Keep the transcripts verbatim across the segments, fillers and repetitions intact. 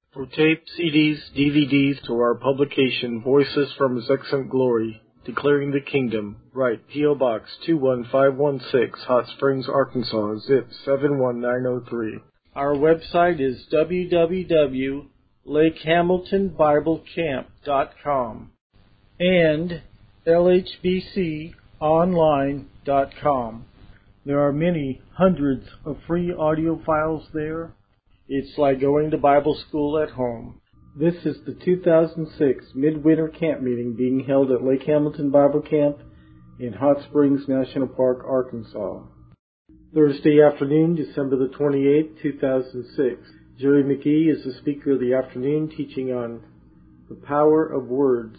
For tape, C Ds, D V Ds, to our publication, Voices from His Excellent Glory, Declaring the Kingdom, write P O. Box two one five one six, Hot Springs, Arkansas, zip seven one nine zero three. Our website is w w w dot lake hamilton bible camp dot com and l h b c online dot com. There are many hundreds of free audio files there. It's like going to Bible school at home. This is the two thousand six Midwinter Camp Meeting being held at Lake Hamilton Bible Camp in Hot Springs National Park, Arkansas. Thursday afternoon, December the twenty-eighth, two thousand six. Jerry McGee is the speaker of the afternoon, teaching on the power of words.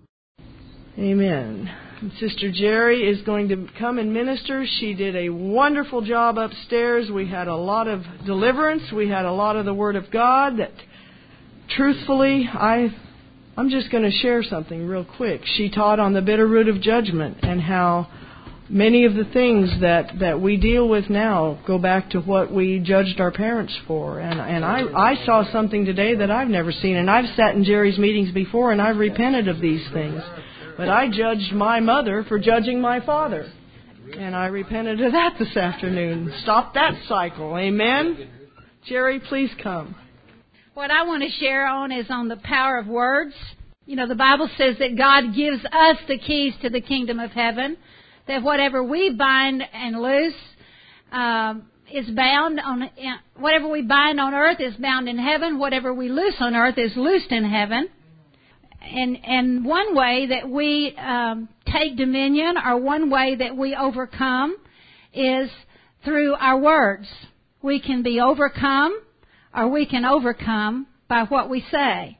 Amen. Sister Jerry is going to come and minister. She did a wonderful job upstairs. We had a lot of deliverance. We had a lot of the Word of God that, truthfully, I, I'm just going to share something real quick. She taught on the bitter root of judgment and how many of the things that, that we deal with now go back to what we judged our parents for. And, and I, I saw something today that I've never seen. And I've sat in Jerry's meetings before and I've repented of these things. But I judged my mother for judging my father. And I repented of that this afternoon. Stop that cycle. Amen? Jerry, please come. What I want to share on is on the power of words. You know, the Bible says that God gives us the keys to the kingdom of heaven. That whatever we bind and loose um, is bound on, whatever we bind on earth is bound in heaven. Whatever we loose on earth is loosed in heaven. And, and one way that we um, take dominion, or one way that we overcome, is through our words. We can be overcome, or we can overcome by what we say.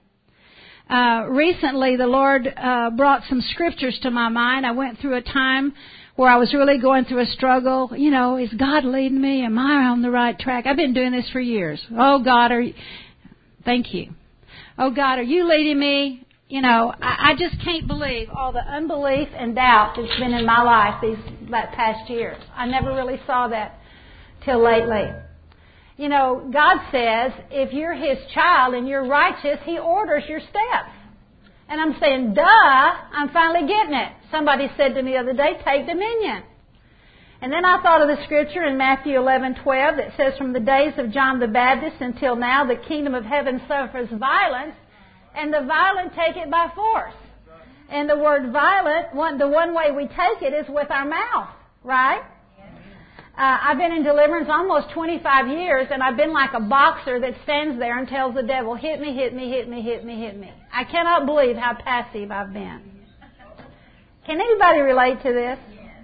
Uh, recently, the Lord uh, brought some scriptures to my mind. I went through a time where I was really going through a struggle. You know, is God leading me? Am I on the right track? I've been doing this for years. Oh, God, are you... Thank you. Oh, God, are you leading me? You know, I, I just can't believe all the unbelief and doubt that's been in my life these past years. I never really saw that till lately. You know, God says if you're His child and you're righteous, He orders your steps. And I'm saying, duh, I'm finally getting it. Somebody said to me the other day, take dominion. And then I thought of the scripture in Matthew eleven twelve that says, from the days of John the Baptist until now, the kingdom of heaven suffers violence, and the violent take it by force. And the word violent, one, the one way we take it is with our mouth, right? Uh, I've been in deliverance almost twenty-five years, and I've been like a boxer that stands there and tells the devil, hit me, hit me, hit me, hit me, hit me. I cannot believe how passive I've been. Can anybody relate to this?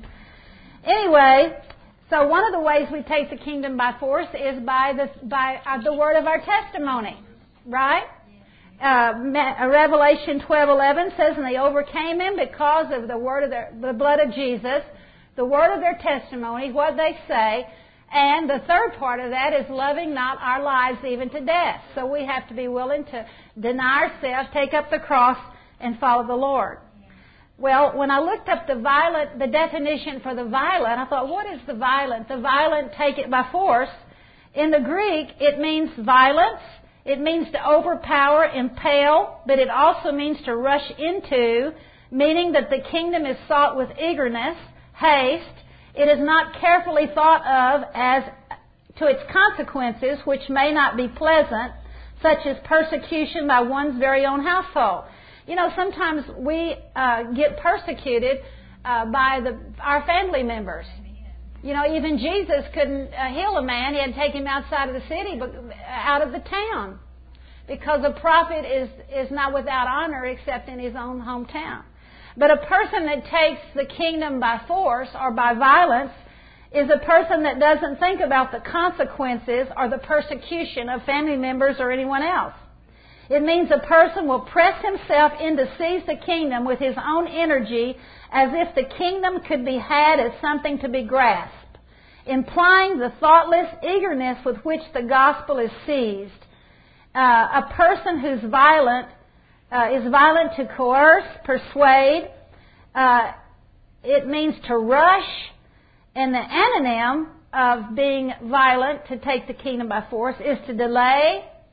Anyway, so one of the ways we take the kingdom by force is by the, by uh, the word of our testimony, right? Uh, Revelation twelve eleven says, and they overcame him because of the word of their, the blood of Jesus, the word of their testimony, what they say, and the third part of that is loving not our lives even to death. So we have to be willing to deny ourselves, take up the cross, and follow the Lord. Well, when I looked up the violent, the definition for the violent, I thought, what is the violent? The violent take it by force. In the Greek, it means violence. It means to overpower, impale, but it also means to rush into, meaning that the kingdom is sought with eagerness, haste. It is not carefully thought of as to its consequences, which may not be pleasant, such as persecution by one's very own household. You know, sometimes we uh, get persecuted uh, by the, our family members. You know, even Jesus couldn't uh, heal a man. He had to take him outside of the city, but out of the town, because a prophet is, is not without honor except in his own hometown. But a person that takes the kingdom by force or by violence is a person that doesn't think about the consequences or the persecution of family members or anyone else. It means a person will press himself in to seize the kingdom with his own energy as if the kingdom could be had as something to be grasped, implying the thoughtless eagerness with which the gospel is seized. Uh, a person who's violent uh, is violent to coerce, persuade. Uh, it means to rush. And the anonym of being violent, to take the kingdom by force, is to delay,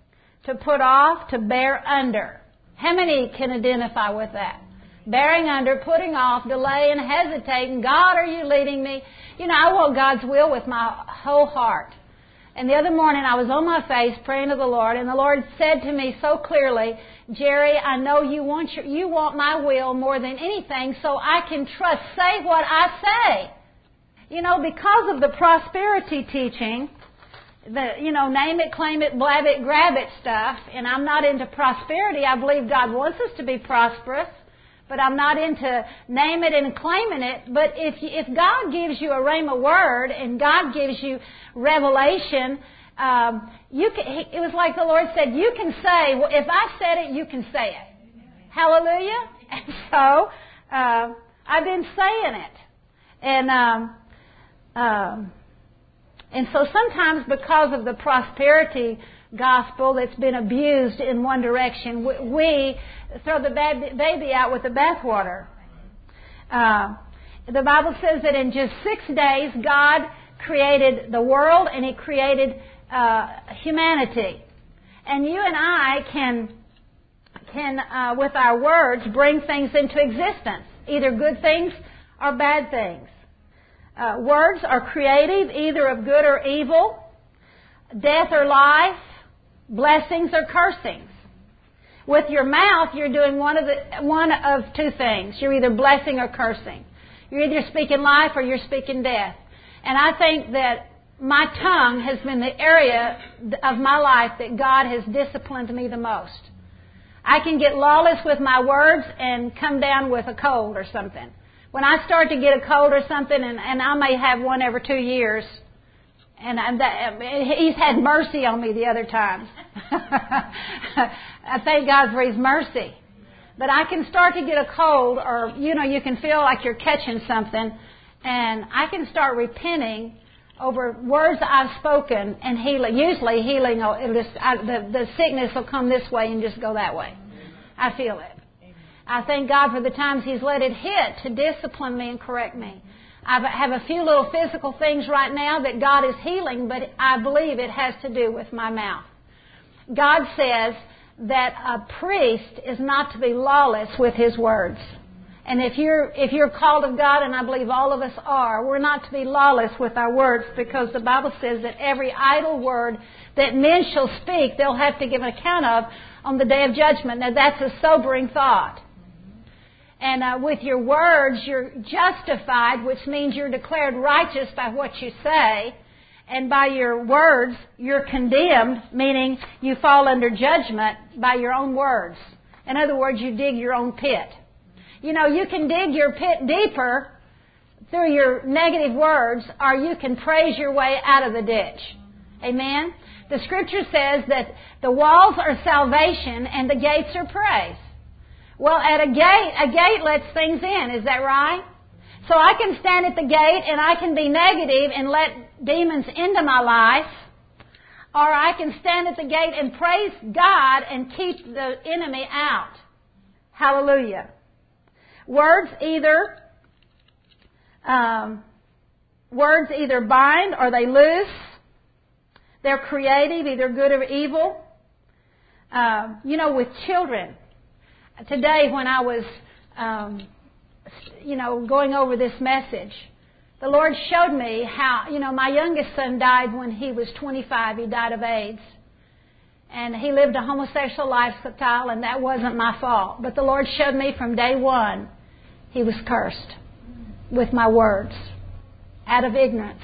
to put off, to bear under. How many can identify with that? Bearing under, putting off, delaying, hesitating. God, are you leading me? You know, I want God's will with my whole heart. And the other morning I was on my face praying to the Lord, and the Lord said to me so clearly, Jerry, I know you want your, you want my will more than anything, so I can trust. Say what I say. You know, because of the prosperity teaching, the, you know, name it, claim it, blab it, grab it stuff, and I'm not into prosperity. I believe God wants us to be prosperous, but I'm not into name it and claiming it. But if you, if God gives you a rhema word and God gives you revelation, um, you can, it was like the Lord said, you can say, well, if I said it, you can say it. Hallelujah. And so uh, I've been saying it. And um, um, and so sometimes because of the prosperity gospel that's been abused in one direction, we, we throw the baby out with the bathwater. Uh, the Bible says that in just six days, God created the world and He created uh, humanity. And you and I can, can uh, with our words, bring things into existence, either good things or bad things. Uh, words are creative, either of good or evil, death or life, blessings or cursings. With your mouth, you're doing one of the one of two things. You're either blessing or cursing. You're either speaking life or you're speaking death. And I think that my tongue has been the area of my life that God has disciplined me the most. I can get lawless with my words and come down with a cold or something. When I start to get a cold or something, and, and I may have one every two years, and I'm that, He's had mercy on me the other times. I thank God for His mercy. But I can start to get a cold, or, you know, you can feel like you're catching something, and I can start repenting over words I've spoken and healing. Usually healing, it'll just, I, the, the sickness will come this way and just go that way. I feel it. I thank God for the times He's let it hit to discipline me and correct me. I have a few little physical things right now that God is healing, but I believe it has to do with my mouth. God says that a priest is not to be lawless with his words. And if you're if you're called of God, and I believe all of us are, we're not to be lawless with our words, because the Bible says that every idle word that men shall speak, they'll have to give an account of on the day of judgment. Now that's a sobering thought. And uh, with your words, you're justified, which means you're declared righteous by what you say. And by your words, you're condemned, meaning you fall under judgment by your own words. In other words, you dig your own pit. You know, you can dig your pit deeper through your negative words, or you can praise your way out of the ditch. Amen? The Scripture says that the walls are salvation and the gates are praise. Well, at a gate, a gate lets things in. Is that right? So I can stand at the gate and I can be negative and let demons into my life. Or I can stand at the gate and praise God and keep the enemy out. Hallelujah. Words either, um, words either bind or they loose. They're creative, either good or evil. Uh, you know, with children. Today when I was, um, you know, going over this message, the Lord showed me how, you know, my youngest son died when he was twenty-five. He died of AIDS. And he lived a homosexual lifestyle, and that wasn't my fault. But the Lord showed me from day one he was cursed with my words out of ignorance.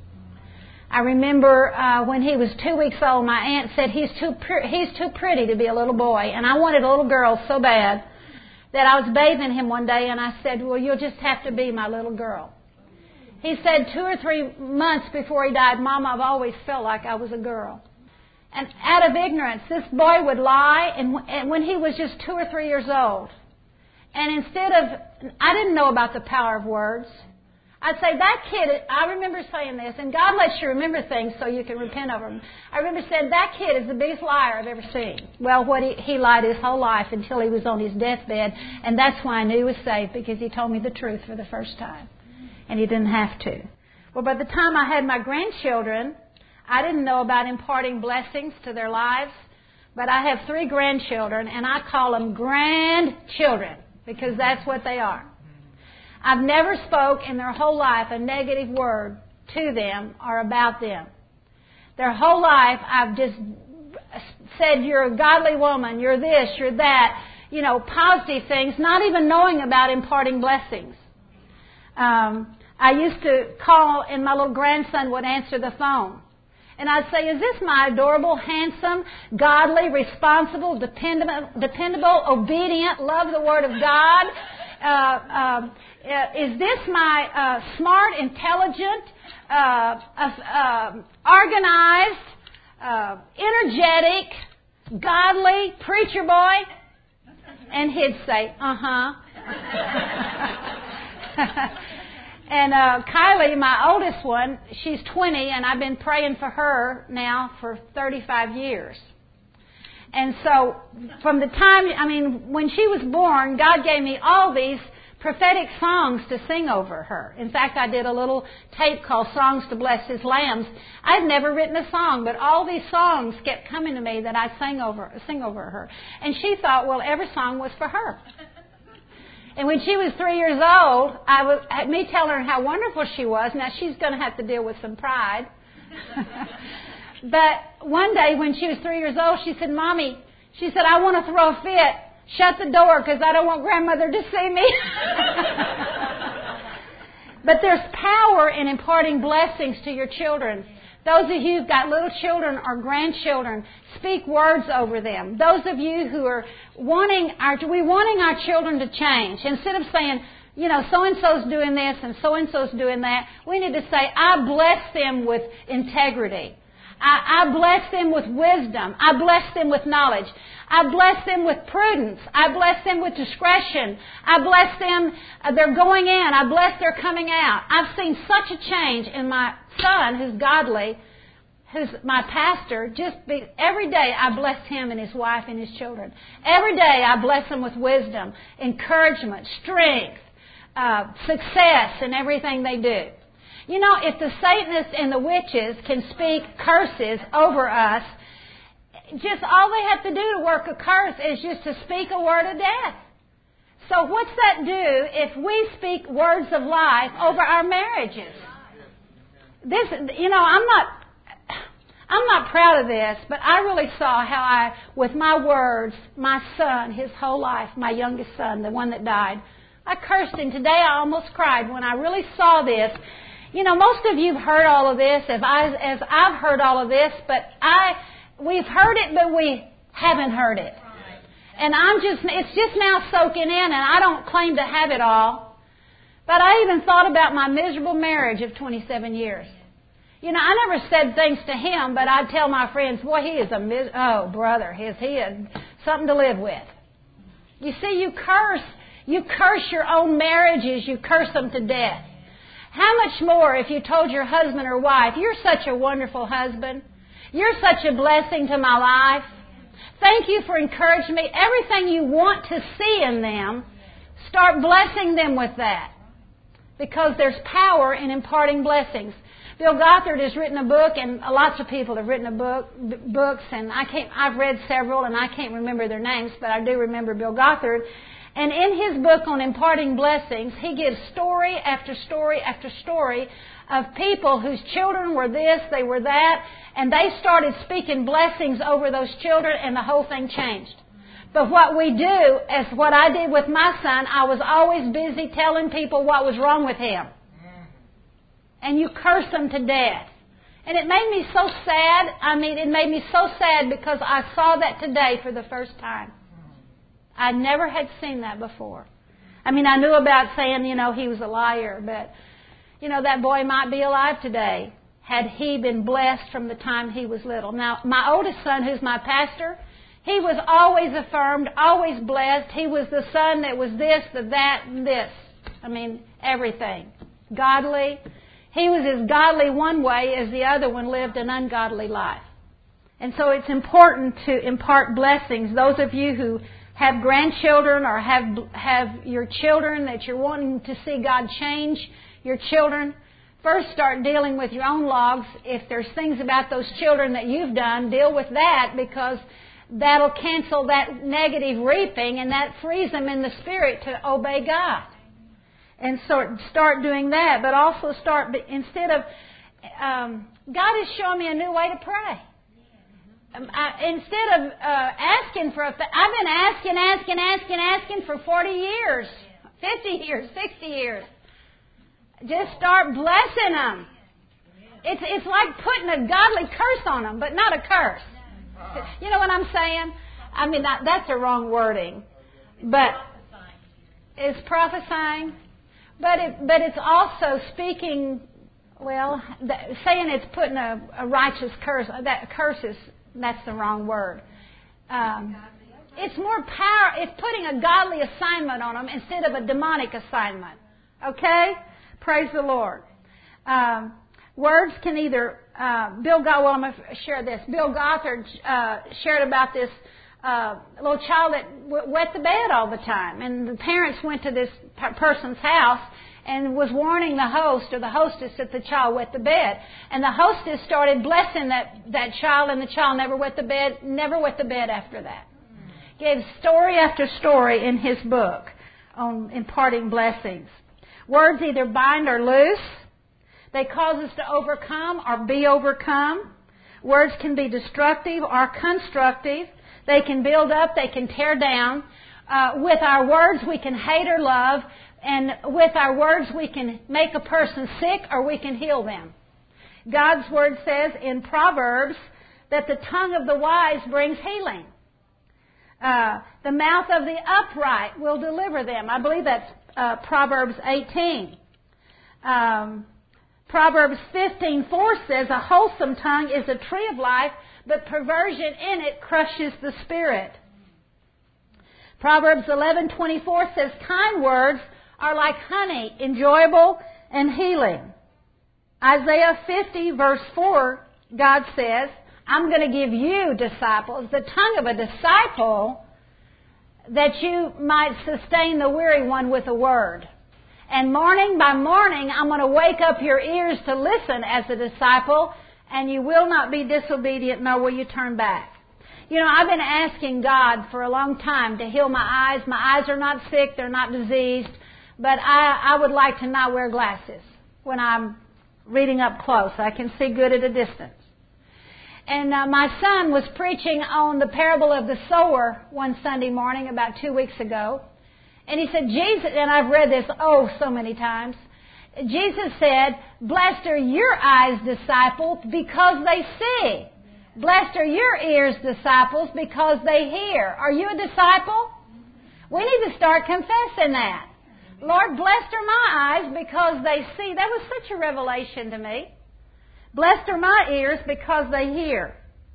I remember uh, when he was two weeks old, my aunt said, he's too pre- he's too pretty to be a little boy. And I wanted a little girl so bad that I was bathing him one day, and I said, well, you'll just have to be my little girl. He said two or three months before he died, Mom, I've always felt like I was a girl. And out of ignorance, this boy would lie, and, w- and when he was just two or three years old. And instead of, I didn't know about the power of words. I'd say, that kid, I remember saying this, and God lets you remember things so you can repent over them. I remember saying, that kid is the biggest liar I've ever seen. Well, what he, he lied his whole life until he was on his deathbed, and that's why I knew he was saved, because he told me the truth for the first time. And he didn't have to. Well, by the time I had my grandchildren, I didn't know about imparting blessings to their lives. But I have three grandchildren, and I call them grandchildren because that's what they are. I've never spoke in their whole life a negative word to them or about them. Their whole life I've just said, you're a godly woman, you're this, you're that, you know, positive things, not even knowing about imparting blessings. Um, I used to call, and my little grandson would answer the phone. And I'd say, is this my adorable, handsome, godly, responsible, dependable, dependable obedient, love the Word of God? Uh, uh, is this my uh, smart, intelligent, uh, uh, organized, uh, energetic, godly preacher boy? And he'd say, uh-huh. And uh, Kylie, my oldest one, she's twenty, and I've been praying for her now for thirty-five years. And so from the time, I mean, when she was born, God gave me all these prophetic songs to sing over her. In fact, I did a little tape called Songs to Bless His Lambs. I'd never written a song, but all these songs kept coming to me that I sang over, sing over her. And she thought, well, every song was for her. And when she was three years old, I was me telling her how wonderful she was. Now, she's going to have to deal with some pride. But one day when she was three years old, she said, Mommy, she said, I want to throw a fit. Shut the door because I don't want Grandmother to see me. But there's power in imparting blessings to your children. Those of you who've got little children or grandchildren, speak words over them. Those of you who are wanting our, we wanting our children to change. Instead of saying, you know, so-and-so's doing this and so-and-so's doing that, we need to say, I bless them with integrity. I, I bless them with wisdom. I bless them with knowledge. I bless them with prudence. I bless them with discretion. I bless them, uh, they're going in. I bless their coming out. I've seen such a change in my son who's godly, who's my pastor. Just be, every day I bless him and his wife and his children. Every day I bless them with wisdom, encouragement, strength, uh, success in everything they do. You know, if the Satanists and the witches can speak curses over us, just all they have to do to work a curse is just to speak a word of death. So what's that do if we speak words of life over our marriages? This, you know, I'm not, I'm not proud of this, but I really saw how I, with my words, my son, his whole life, my youngest son, the one that died, I cursed him. Today I almost cried when I really saw this. You know, most of you have heard all of this, as, I, as I've heard all of this, but I, we've heard it, but we haven't heard it. And I'm just, it's just now soaking in, and I don't claim to have it all. But I even thought about my miserable marriage of twenty-seven years. You know, I never said things to him, but I'd tell my friends, boy, he is a, mis- oh, brother, is he a, something to live with. You see, you curse, you curse your own marriages, you curse them to death. How much more if you told your husband or wife, you're such a wonderful husband. You're such a blessing to my life. Thank you for encouraging me. Everything you want to see in them, start blessing them with that. Because there's power in imparting blessings. Bill Gothard has written a book, and lots of people have written a book, b- books, and I can't, I've read several, and I can't remember their names, but I do remember Bill Gothard. And in his book on imparting blessings, he gives story after story after story of people whose children were this, they were that, and they started speaking blessings over those children, and the whole thing changed. But what we do, as what I did with my son, I was always busy telling people what was wrong with him. And you curse them to death. And it made me so sad. I mean, it made me so sad because I saw that today for the first time. I never had seen that before. I mean, I knew about saying, you know, he was a liar, but, you know, that boy might be alive today had he been blessed from the time he was little. Now, my oldest son, who's my pastor, he was always affirmed, always blessed. He was the son that was this, the that, and this. I mean, everything. Godly. He was as godly one way as the other one lived an ungodly life. And so it's important to impart blessings. Those of you who have grandchildren or have have your children that you're wanting to see God change your children, first start dealing with your own logs. If there's things about those children that you've done, deal with that, because that'll cancel that negative reaping, and that frees them in the spirit to obey God. And so start doing that, but also start, instead of, um, God is showing me a new way to pray. Um, I, instead of uh, asking for a, I've been asking, asking, asking, asking for forty years, fifty years, sixty years. Just start blessing them. It's it's like putting a godly curse on them, but not a curse. You know what I'm saying? I mean, that, that's the wrong wording, but it's prophesying. But it, but it's also speaking. Well, that, saying it's putting a, a righteous curse. That curse is. That's the wrong word. Um, it's more power. It's putting a godly assignment on them instead of a demonic assignment. Okay? Praise the Lord. Um, words can either... Uh, Bill Gothard, well, I'm going to share this. Bill Gothard uh, shared about this uh, little child that w- wet the bed all the time. And the parents went to this p- person's house and was warning the host or the hostess that the child wet the bed. And the hostess started blessing that, that child, and the child never wet the bed, never wet the bed after that. Gave story after story in his book on imparting blessings. Words either bind or loose. They cause us to overcome or be overcome. Words can be destructive or constructive. They can build up, they can tear down. Uh, with our words we can hate or love. And with our words, we can make a person sick or we can heal them. God's Word says in Proverbs that the tongue of the wise brings healing. Uh, the mouth of the upright will deliver them. I believe that's uh, Proverbs eighteen. Um, Proverbs fifteen four says, a wholesome tongue is a tree of life, but perversion in it crushes the spirit. Proverbs eleven twenty-four says, kind words are like honey, enjoyable and healing. Isaiah fifty verse four, God says, I'm going to give you disciples, the tongue of a disciple, that you might sustain the weary one with a word. And morning by morning, I'm going to wake up your ears to listen as a disciple, and you will not be disobedient, nor will you turn back. You know, I've been asking God for a long time to heal my eyes. My eyes are not sick, they're not diseased. But I, I would like to not wear glasses when I'm reading up close. I can see good at a distance. And uh, my son was preaching on the parable of the sower one Sunday morning about two weeks ago. And he said, Jesus, and I've read this, oh, so many times. Jesus said, blessed are your eyes, disciples, because they see. Blessed are your ears, disciples, because they hear. Are you a disciple? We need to start confessing that. Lord, blessed are my eyes because they see. That was such a revelation to me. Blessed are my ears because they hear.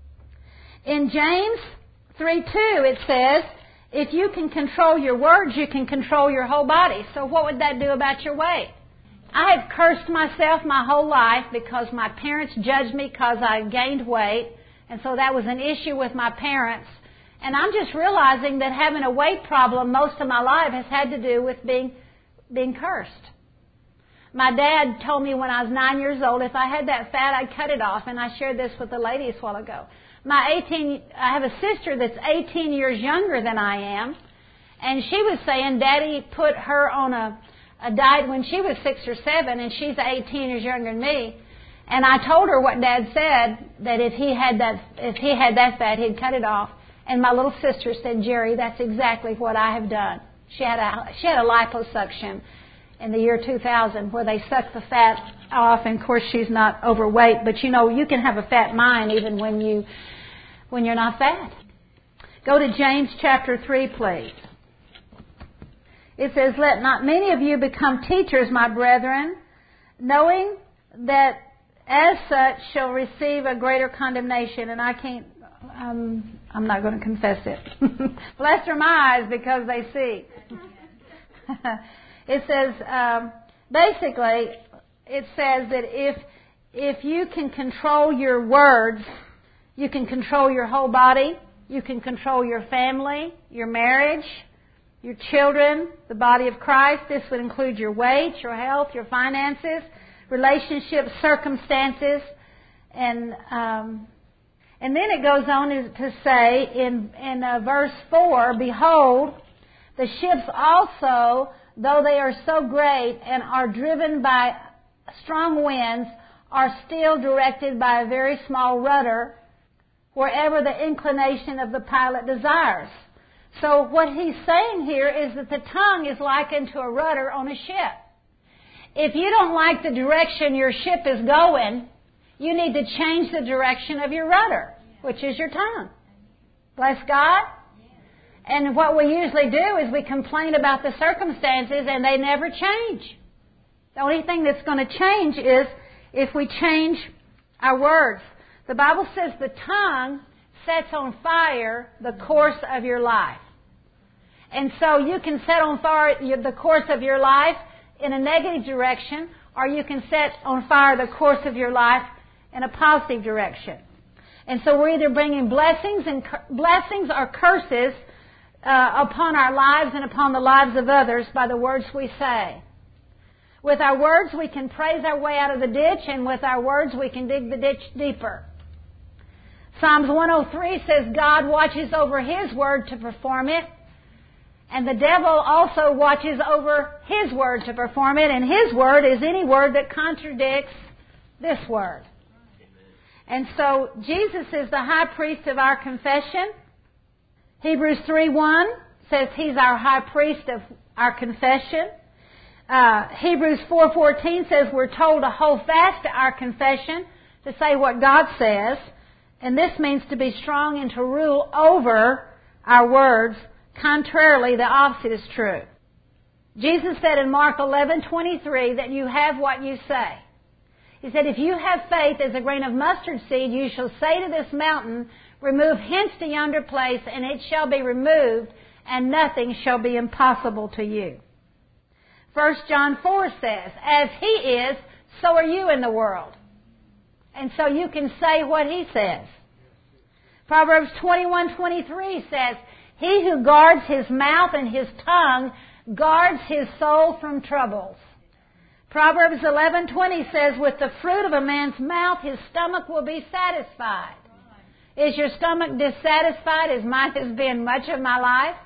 In James three two it says, if you can control your words, you can control your whole body. So what would that do about your weight? I have cursed myself my whole life because my parents judged me because I gained weight. And so that was an issue with my parents. And I'm just realizing that having a weight problem most of my life has had to do with being being cursed. My dad told me when I was nine years old, if I had that fat, I'd cut it off. And I shared this with the ladies a while ago. My eighteen, I have a sister that's eighteen years younger than I am. And she was saying Daddy put her on a, a diet when she was six or seven, and she's eighteen years younger than me. And I told her what Dad said, that if he had that, if he had that fat, he'd cut it off. And my little sister said, Jerry, that's exactly what I have done. She had a she had a liposuction in the year two thousand where they sucked the fat off. And of course, she's not overweight, but you know, you can have a fat mind even when you when you're not fat. Go to James chapter three, please. It says, "Let not many of you become teachers, my brethren, knowing that as such shall receive a greater condemnation." And I can't. Um, I'm not going to confess it. Blessed are my eyes because they see. It says, um, basically, it says that if if you can control your words, you can control your whole body, you can control your family, your marriage, your children, the body of Christ. This would include your weight, your health, your finances, relationships, circumstances, and um, And then it goes on to say in, in uh, verse four, behold, the ships also, though they are so great and are driven by strong winds, are still directed by a very small rudder wherever the inclination of the pilot desires. So what he's saying here is that the tongue is likened to a rudder on a ship. If you don't like the direction your ship is going, you need to change the direction of your rudder, which is your tongue. Bless God. And what we usually do is we complain about the circumstances and they never change. The only thing that's going to change is if we change our words. The Bible says the tongue sets on fire the course of your life. And so you can set on fire the course of your life in a negative direction, or you can set on fire the course of your life in a positive direction. And so we're either bringing blessings and blessings or curses uh, upon our lives and upon the lives of others by the words we say. With our words, we can praise our way out of the ditch, and with our words, we can dig the ditch deeper. Psalms one oh three says God watches over His word to perform it, and the devil also watches over His word to perform it, and His word is any word that contradicts this word. And so Jesus is the high priest of our confession. Hebrews three one says He's our high priest of our confession. Uh, Hebrews four fourteen says we're told to hold fast to our confession, to say what God says. And this means to be strong and to rule over our words. Contrarily, the opposite is true. Jesus said in Mark eleven twenty-three that you have what you say. He said, if you have faith as a grain of mustard seed, you shall say to this mountain, remove hence to yonder place, and it shall be removed, and nothing shall be impossible to you. First John four says, as He is, so are you in the world. And so you can say what He says. Proverbs twenty-one twenty-three says, he who guards his mouth and his tongue guards his soul from troubles. Proverbs eleven twenty says, with the fruit of a man's mouth his stomach will be satisfied. Is your stomach dissatisfied, as mine has been much of my life?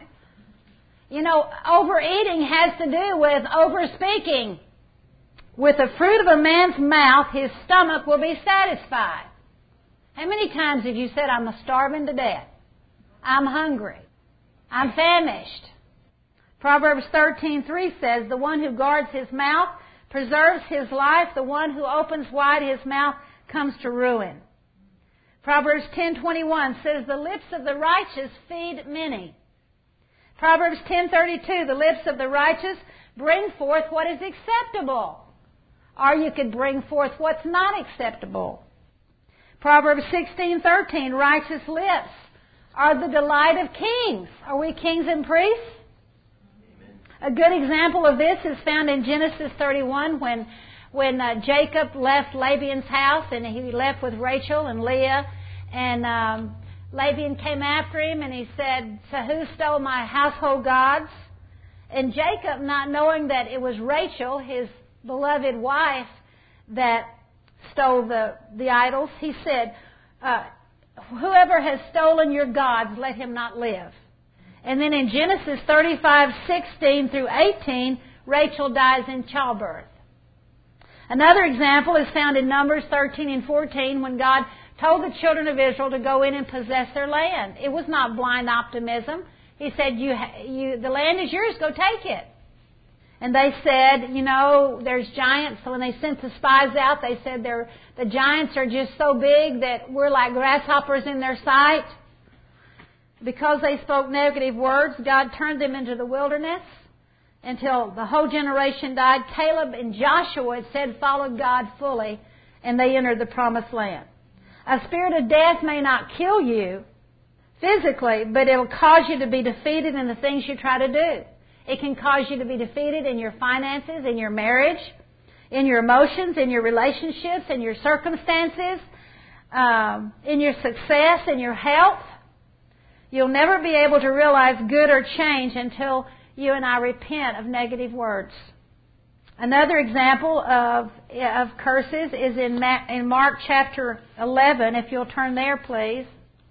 You know, overeating has to do with overspeaking. With the fruit of a man's mouth, his stomach will be satisfied. How many times have you said, I'm starving to death? I'm hungry. I'm famished. Proverbs thirteen three says, the one who guards his mouth preserves his life. The one who opens wide his mouth comes to ruin. Proverbs ten twenty-one says, the lips of the righteous feed many. Proverbs ten thirty-two, the lips of the righteous bring forth what is acceptable. Or you could bring forth what's not acceptable. Proverbs sixteen thirteen, righteous lips are the delight of kings. Are we kings and priests? Amen. A good example of this is found in Genesis thirty-one when when uh, Jacob left Laban's house and he left with Rachel and Leah, and um, Laban came after him and he said, so who stole my household gods? And Jacob, not knowing that it was Rachel, his beloved wife, that stole the, the idols, he said, uh, whoever has stolen your gods, let him not live. And then in Genesis thirty-five sixteen through eighteen, Rachel dies in childbirth. Another example is found in Numbers thirteen and fourteen when God told the children of Israel to go in and possess their land. It was not blind optimism. He said, you, you, the land is yours, go take it. And they said, you know, there's giants. So when they sent the spies out, they said they're, the giants are just so big that we're like grasshoppers in their sight. Because they spoke negative words, God turned them into the wilderness until the whole generation died. Caleb and Joshua, it said, followed God fully, and they entered the promised land. A spirit of death may not kill you physically, but it will cause you to be defeated in the things you try to do. It can cause you to be defeated in your finances, in your marriage, in your emotions, in your relationships, in your circumstances, um, in your success, in your health. You'll never be able to realize good or change until you and I repent of negative words. Another example of of curses is in Ma- in Mark chapter eleven. If you'll turn there, please.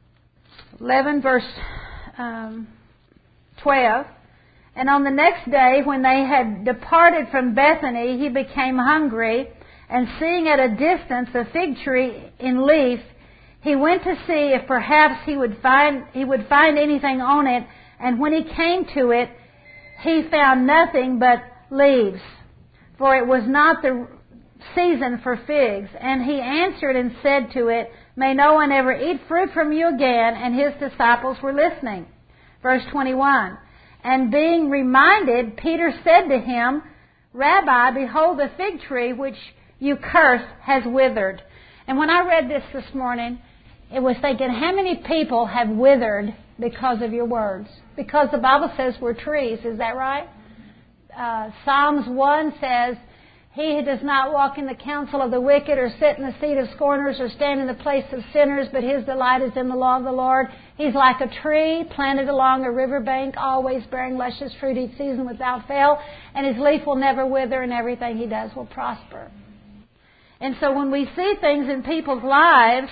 eleven verse um, twelve. And on the next day, when they had departed from Bethany, he became hungry, and seeing at a distance a fig tree in leaf, he went to see if perhaps he would find he would find anything on it. And when he came to it, he found nothing but leaves, for it was not the season for figs. And he answered and said to it, "May no one ever eat fruit from you again." And his disciples were listening. Verse twenty-one. And being reminded, Peter said to him, "Rabbi, behold, the fig tree which you curse has withered." And when I read this this morning, it was thinking, how many people have withered because of your words? Because the Bible says we're trees, is that right? Uh, Psalms one says, "He who does not walk in the counsel of the wicked, or sit in the seat of scorners, or stand in the place of sinners, but his delight is in the law of the Lord. He's like a tree planted along a river bank, always bearing luscious fruit each season without fail, and his leaf will never wither, and everything he does will prosper." And so when we see things in people's lives,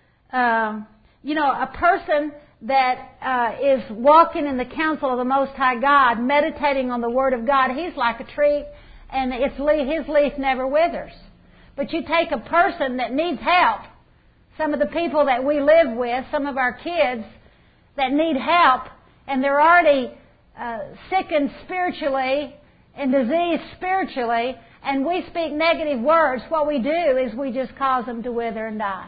um, you know, a person that uh, is walking in the counsel of the Most High God, meditating on the Word of God, he's like a tree, and its leaf, his leaf never withers. But you take a person that needs help, some of the people that we live with, some of our kids that need help, and they're already uh, sickened spiritually and diseased spiritually, and we speak negative words, what we do is we just cause them to wither and die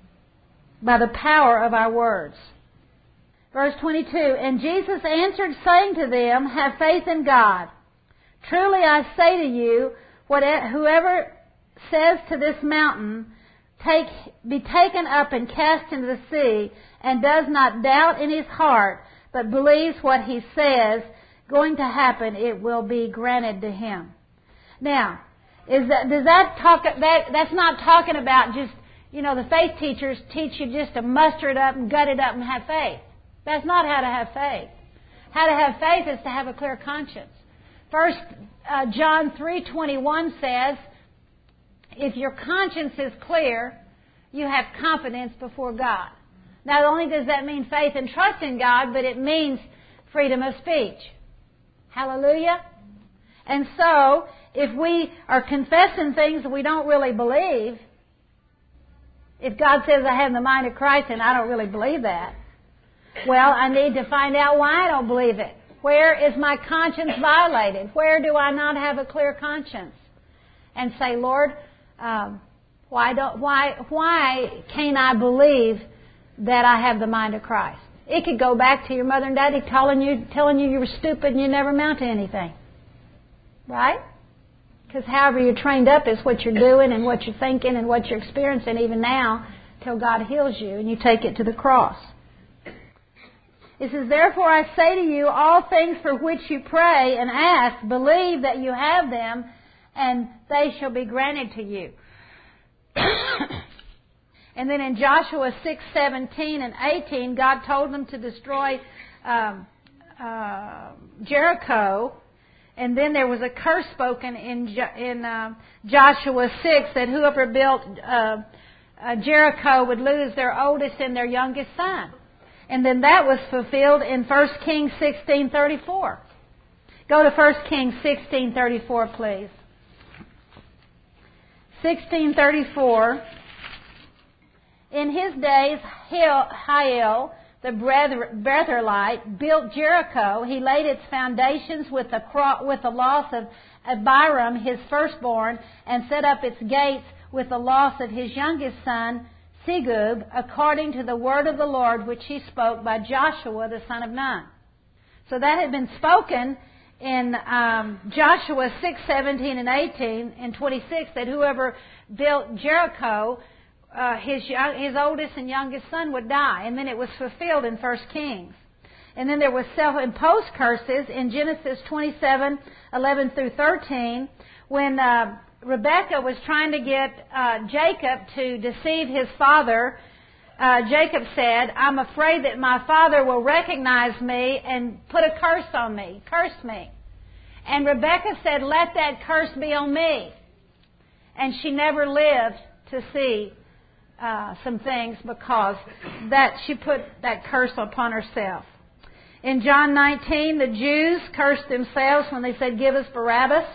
by the power of our words. Verse twenty-two, "And Jesus answered, saying to them, Have faith in God. Truly I say to you, whatever, whoever says to this mountain, Take, be taken up and cast into the sea, and does not doubt in his heart, but believes what he says going to happen, it will be granted to him." Now, is that, does that talk, that, that's not talking about just, you know, the faith teachers teach you just to muster it up and gut it up and have faith. That's not how to have faith. How to have faith is to have a clear conscience. First uh, John three twenty-one says, if your conscience is clear, you have confidence before God. Not only does that mean faith and trust in God, but it means freedom of speech. Hallelujah. And so, if we are confessing things that we don't really believe, if God says I have the mind of Christ and I don't really believe that, well, I need to find out why I don't believe it. Where is my conscience violated? Where do I not have a clear conscience? And say, Lord, um, why don't why why can't I believe that I have the mind of Christ? It could go back to your mother and daddy telling you telling you you were stupid and you never amount to anything, right? Because however you're trained up is what you're doing and what you're thinking and what you're experiencing even now, till God heals you and you take it to the cross. It says, "Therefore I say to you, all things for which you pray and ask, believe that you have them, and they shall be granted to you." And then in Joshua six seventeen and eighteen, God told them to destroy um, uh, Jericho. And then there was a curse spoken in in uh, Joshua six that whoever built uh, uh, Jericho would lose their oldest and their youngest son. And then that was fulfilled in First Kings sixteen thirty-four. Go to First Kings sixteen thirty-four, please. sixteen thirty-four. In his days, Hiel, the Bethelite, built Jericho. He laid its foundations with the, with the loss of Abiram, his firstborn, and set up its gates with the loss of his youngest son, Segub, according to the word of the Lord which he spoke by Joshua the son of Nun. So that had been spoken in um, Joshua six seventeen and eighteen and twenty-six, that whoever built Jericho, uh, his his oldest and youngest son would die. And then it was fulfilled in First Kings. And then there was self-imposed curses in Genesis twenty-seven eleven through thirteen, when uh, Rebekah was trying to get uh, Jacob to deceive his father. Uh, Jacob said, "I'm afraid that my father will recognize me and put a curse on me, curse me." And Rebekah said, let that curse be on me. And she never lived to see uh, some things because that she put that curse upon herself. In John nineteen, the Jews cursed themselves when they said, give us Barabbas.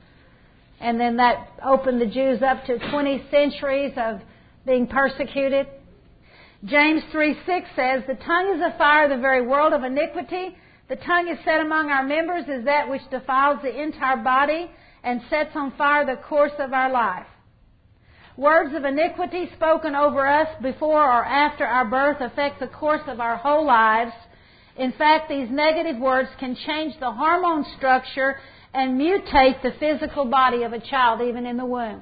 And then that opened the Jews up to twenty centuries of being persecuted. James three six says, the tongue is a fire, the very world of iniquity. The tongue is set among our members as that which defiles the entire body and sets on fire the course of our life. Words of iniquity spoken over us before or after our birth affect the course of our whole lives. In fact, these negative words can change the hormone structure and mutate the physical body of a child, even in the womb.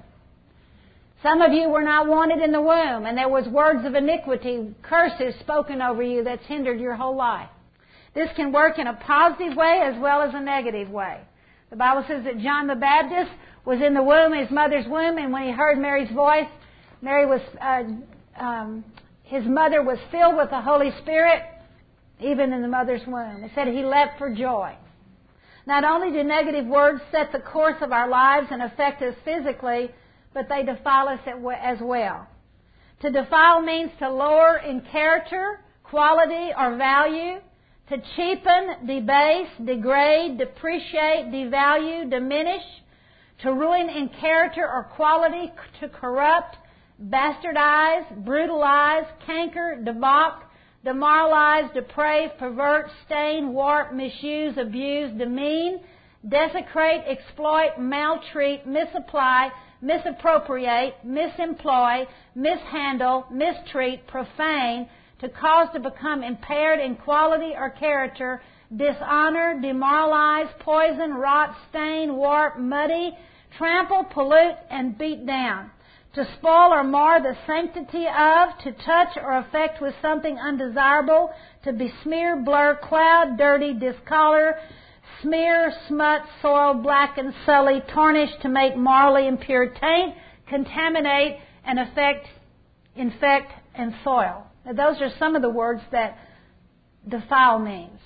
Some of you were not wanted in the womb, and there was words of iniquity, curses spoken over you that's hindered your whole life. This can work in a positive way as well as a negative way. The Bible says that John the Baptist was in the womb, his mother's womb, and when he heard Mary's voice, Mary was, uh, um, his mother was filled with the Holy Spirit, even in the mother's womb. It said he leapt for joy. Not only do negative words set the course of our lives and affect us physically, but they defile us as well. To defile means to lower in character, quality, or value. To cheapen, debase, degrade, depreciate, devalue, diminish. To ruin in character or quality, to corrupt, bastardize, brutalize, canker, debauch, demoralize, deprave, pervert, stain, warp, misuse, abuse, demean, desecrate, exploit, maltreat, misapply, misappropriate, misemploy, mishandle, mistreat, profane, to cause to become impaired in quality or character, dishonor, demoralize, poison, rot, stain, warp, muddy, trample, pollute, and beat down. To spoil or mar the sanctity of, to touch or affect with something undesirable, to besmear, blur, cloud, dirty, discolor, smear, smut, soil, blacken, sully, tarnish, to make marly, impure, taint, contaminate, and affect, infect, and soil. Now, those are some of the words that defile means.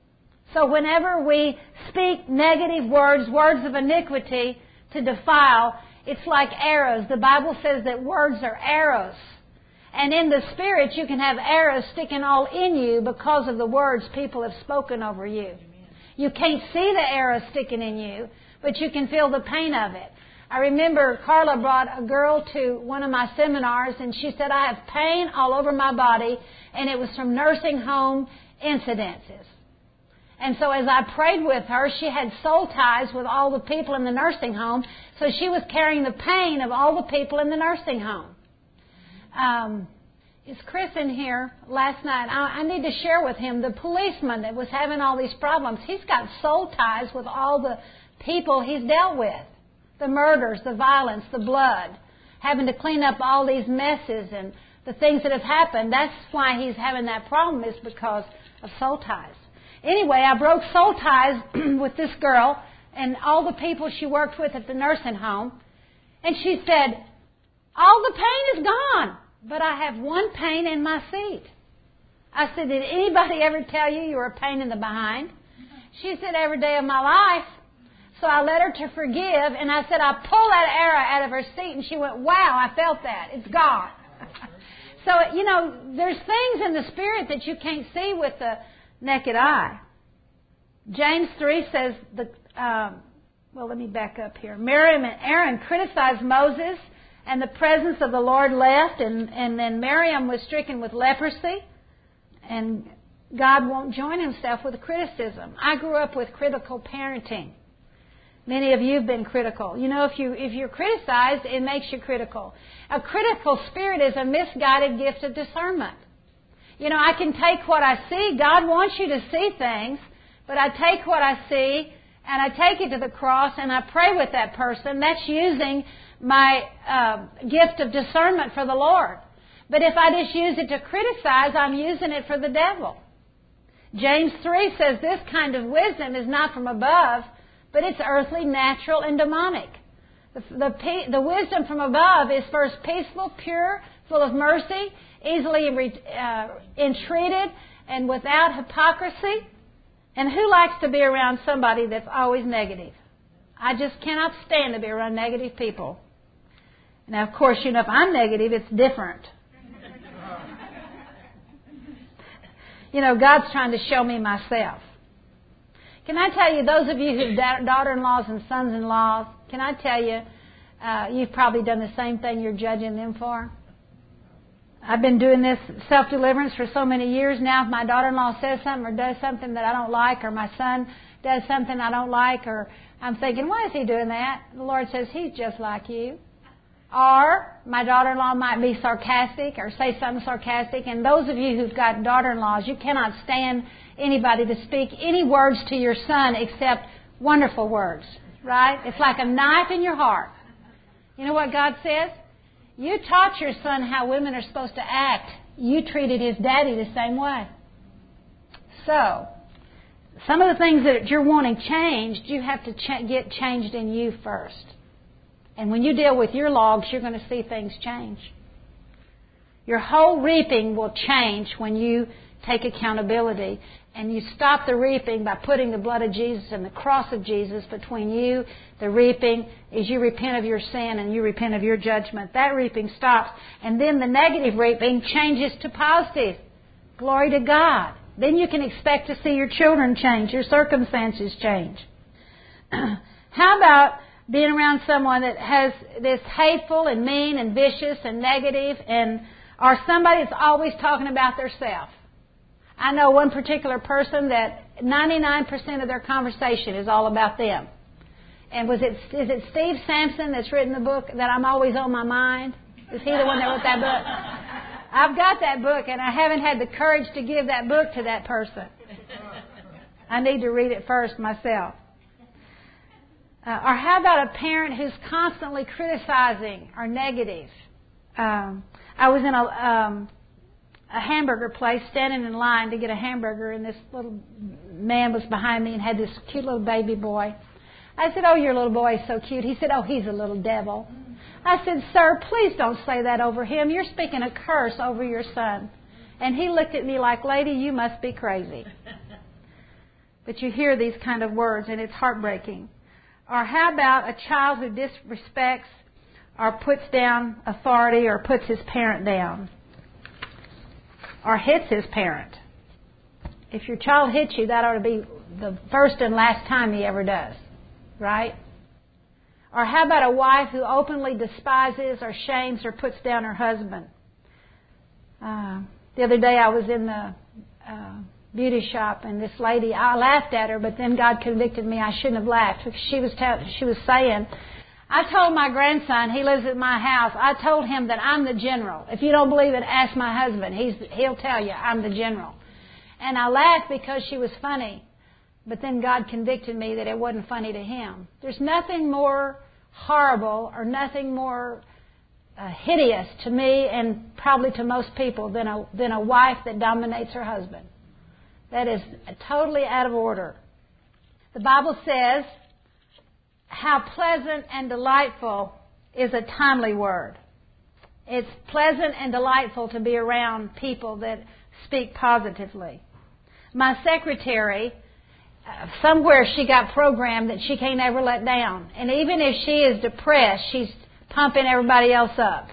So whenever we speak negative words, words of iniquity, to defile, it's like arrows. The Bible says that words are arrows. And in the Spirit, you can have arrows sticking all in you because of the words people have spoken over you. You can't see the arrows sticking in you, but you can feel the pain of it. I remember Carla brought a girl to one of my seminars, and she said, I have pain all over my body, and it was from nursing home incidences. And so as I prayed with her, she had soul ties with all the people in the nursing home, so she was carrying the pain of all the people in the nursing home. Um, is Chris in here last night? I, I need to share with him the policeman that was having all these problems. He's got soul ties with all the people he's dealt with. The murders, the violence, the blood, having to clean up all these messes and the things that have happened. That's why he's having that problem, is because of soul ties. Anyway, I broke soul ties with this girl and all the people she worked with at the nursing home. And she said, all the pain is gone, but I have one pain in my seat. I said, did anybody ever tell you you were a pain in the behind? She said, every day of my life. So I led her to forgive, and I said, I pull that arrow out of her seat, and she went, wow, I felt that. It's gone. So, you know, there's things in the Spirit that you can't see with the naked eye. James three says, the um, well, let me back up here. Miriam and Aaron criticized Moses, and the presence of the Lord left, and, and then Miriam was stricken with leprosy, and God won't join himself with criticism. I grew up with critical parenting. Many of you have been critical. You know, if you if you're criticized, it makes you critical. A critical spirit is a misguided gift of discernment. You know, I can take what I see. God wants you to see things, but I take what I see and I take it to the cross and I pray with that person. That's using my uh, gift of discernment for the Lord. But if I just use it to criticize, I'm using it for the devil. James three says this kind of wisdom is not from above, but it's earthly, natural, and demonic. The, the, the wisdom from above is first peaceful, pure, full of mercy, easily uh, entreated, and without hypocrisy. And who likes to be around somebody that's always negative? I just cannot stand to be around negative people. Now, of course, you know, if I'm negative, it's different. You know, God's trying to show me myself. Can I tell you, those of you who've daughter-in-laws and sons-in-laws, can I tell you, uh, you've probably done the same thing you're judging them for? I've been doing this self-deliverance for so many years now. If my daughter-in-law says something or does something that I don't like, or my son does something I don't like, or I'm thinking, why is he doing that? The Lord says, he's just like you. Or my daughter-in-law might be sarcastic or say something sarcastic. And those of you who've got daughter-in-laws, you cannot stand anybody to speak any words to your son except wonderful words, right? It's like a knife in your heart. You know what God says? You taught your son how women are supposed to act. You treated his daddy the same way. So, some of the things that you're wanting changed, you have to ch- get changed in you first. And when you deal with your logs, you're going to see things change. Your whole reaping will change when you take accountability. And you stop the reaping by putting the blood of Jesus and the cross of Jesus between you. The reaping is you repent of your sin and you repent of your judgment. That reaping stops. And then the negative reaping changes to positive. Glory to God. Then you can expect to see your children change, your circumstances change. How about being around someone that has this hateful and mean and vicious and negative, and or somebody that's always talking about their self? I know one particular person that ninety-nine percent of their conversation is all about them. And was it is it Steve Sampson that's written the book that I'm Always on My Mind? Is he the one that wrote that book? I've got that book, and I haven't had the courage to give that book to that person. I need to read it first myself. Uh, or how about a parent who's constantly criticizing or negative? Um, I was in a, um, a hamburger place, standing in line to get a hamburger, and this little man was behind me and had this cute little baby boy. I said, "Oh, your little boy is so cute." He said, "Oh, he's a little devil." I said, "Sir, please don't say that over him. You're speaking a curse over your son." And he looked at me like, "Lady, you must be crazy." But you hear these kind of words, and it's heartbreaking. Or how about a child who disrespects or puts down authority or puts his parent down or hits his parent? If your child hits you, that ought to be the first and last time he ever does, right? Or how about a wife who openly despises or shames or puts down her husband? Uh, the other day I was in the uh, beauty shop, and this lady, I laughed at her, but then God convicted me I shouldn't have laughed, because she was t- she was saying, I told my grandson, he lives at my house, I told him that I'm the general. If you don't believe it, ask my husband. He's he'll tell you I'm the general. And I laughed because she was funny, but then God convicted me that it wasn't funny to him. There's nothing more horrible or nothing more uh, hideous to me, and probably to most people, than a than a wife that dominates her husband. That is totally out of order. The Bible says, how pleasant and delightful is a timely word. It's pleasant and delightful to be around people that speak positively. My secretary, uh, somewhere she got programmed that she can't ever let down. And even if she is depressed, she's pumping everybody else up.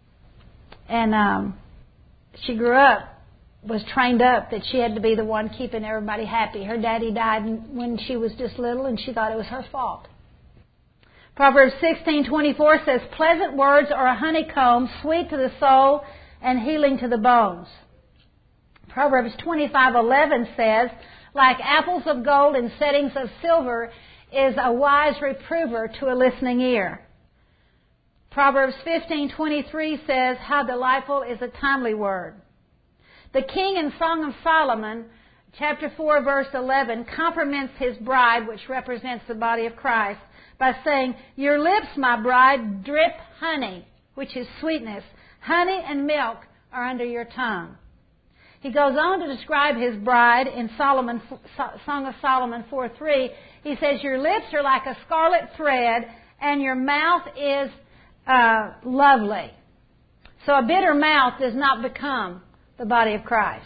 And um, she grew up, was trained up that she had to be the one keeping everybody happy. Her daddy died when she was just little, and she thought it was her fault. Proverbs sixteen twenty-four says, pleasant words are a honeycomb, sweet to the soul and healing to the bones. Proverbs twenty-five eleven says, like apples of gold in settings of silver is a wise reprover to a listening ear. Proverbs fifteen twenty-three says, how delightful is a timely word. The king in Song of Solomon, chapter four, verse eleven, compliments his bride, which represents the body of Christ, by saying, your lips, my bride, drip honey, which is sweetness. Honey and milk are under your tongue. He goes on to describe his bride in Solomon, Song of Solomon four three. He says, your lips are like a scarlet thread, and your mouth is uh, lovely. So a bitter mouth does not become the body of Christ.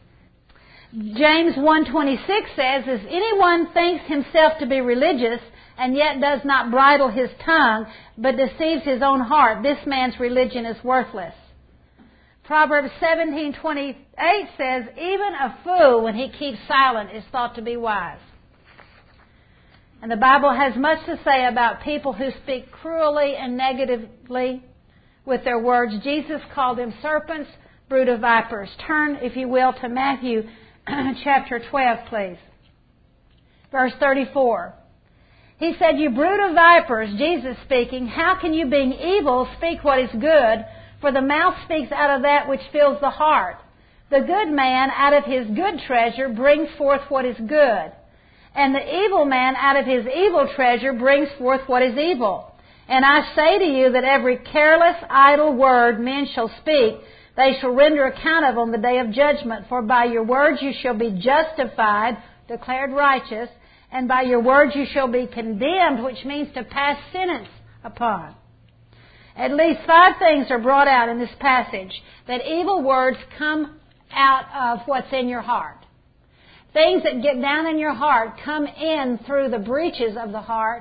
James one twenty-six says, if anyone thinks himself to be religious and yet does not bridle his tongue, but deceives his own heart, this man's religion is worthless. Proverbs seventeen twenty-eight says, even a fool, when he keeps silent, is thought to be wise. And the Bible has much to say about people who speak cruelly and negatively with their words. Jesus called them serpents, brood of vipers. Turn, if you will, to Matthew chapter twelve, please. Verse thirty-four. He said, you brood of vipers, Jesus speaking, how can you, being evil, speak what is good? For the mouth speaks out of that which fills the heart. The good man out of his good treasure brings forth what is good. And the evil man out of his evil treasure brings forth what is evil. And I say to you that every careless, idle word men shall speak, they shall render account of on the day of judgment. For by your words you shall be justified, declared righteous, and by your words you shall be condemned, which means to pass sentence upon. At least five things are brought out in this passage, that evil words come out of what's in your heart. Things that get down in your heart come in through the breaches of the heart.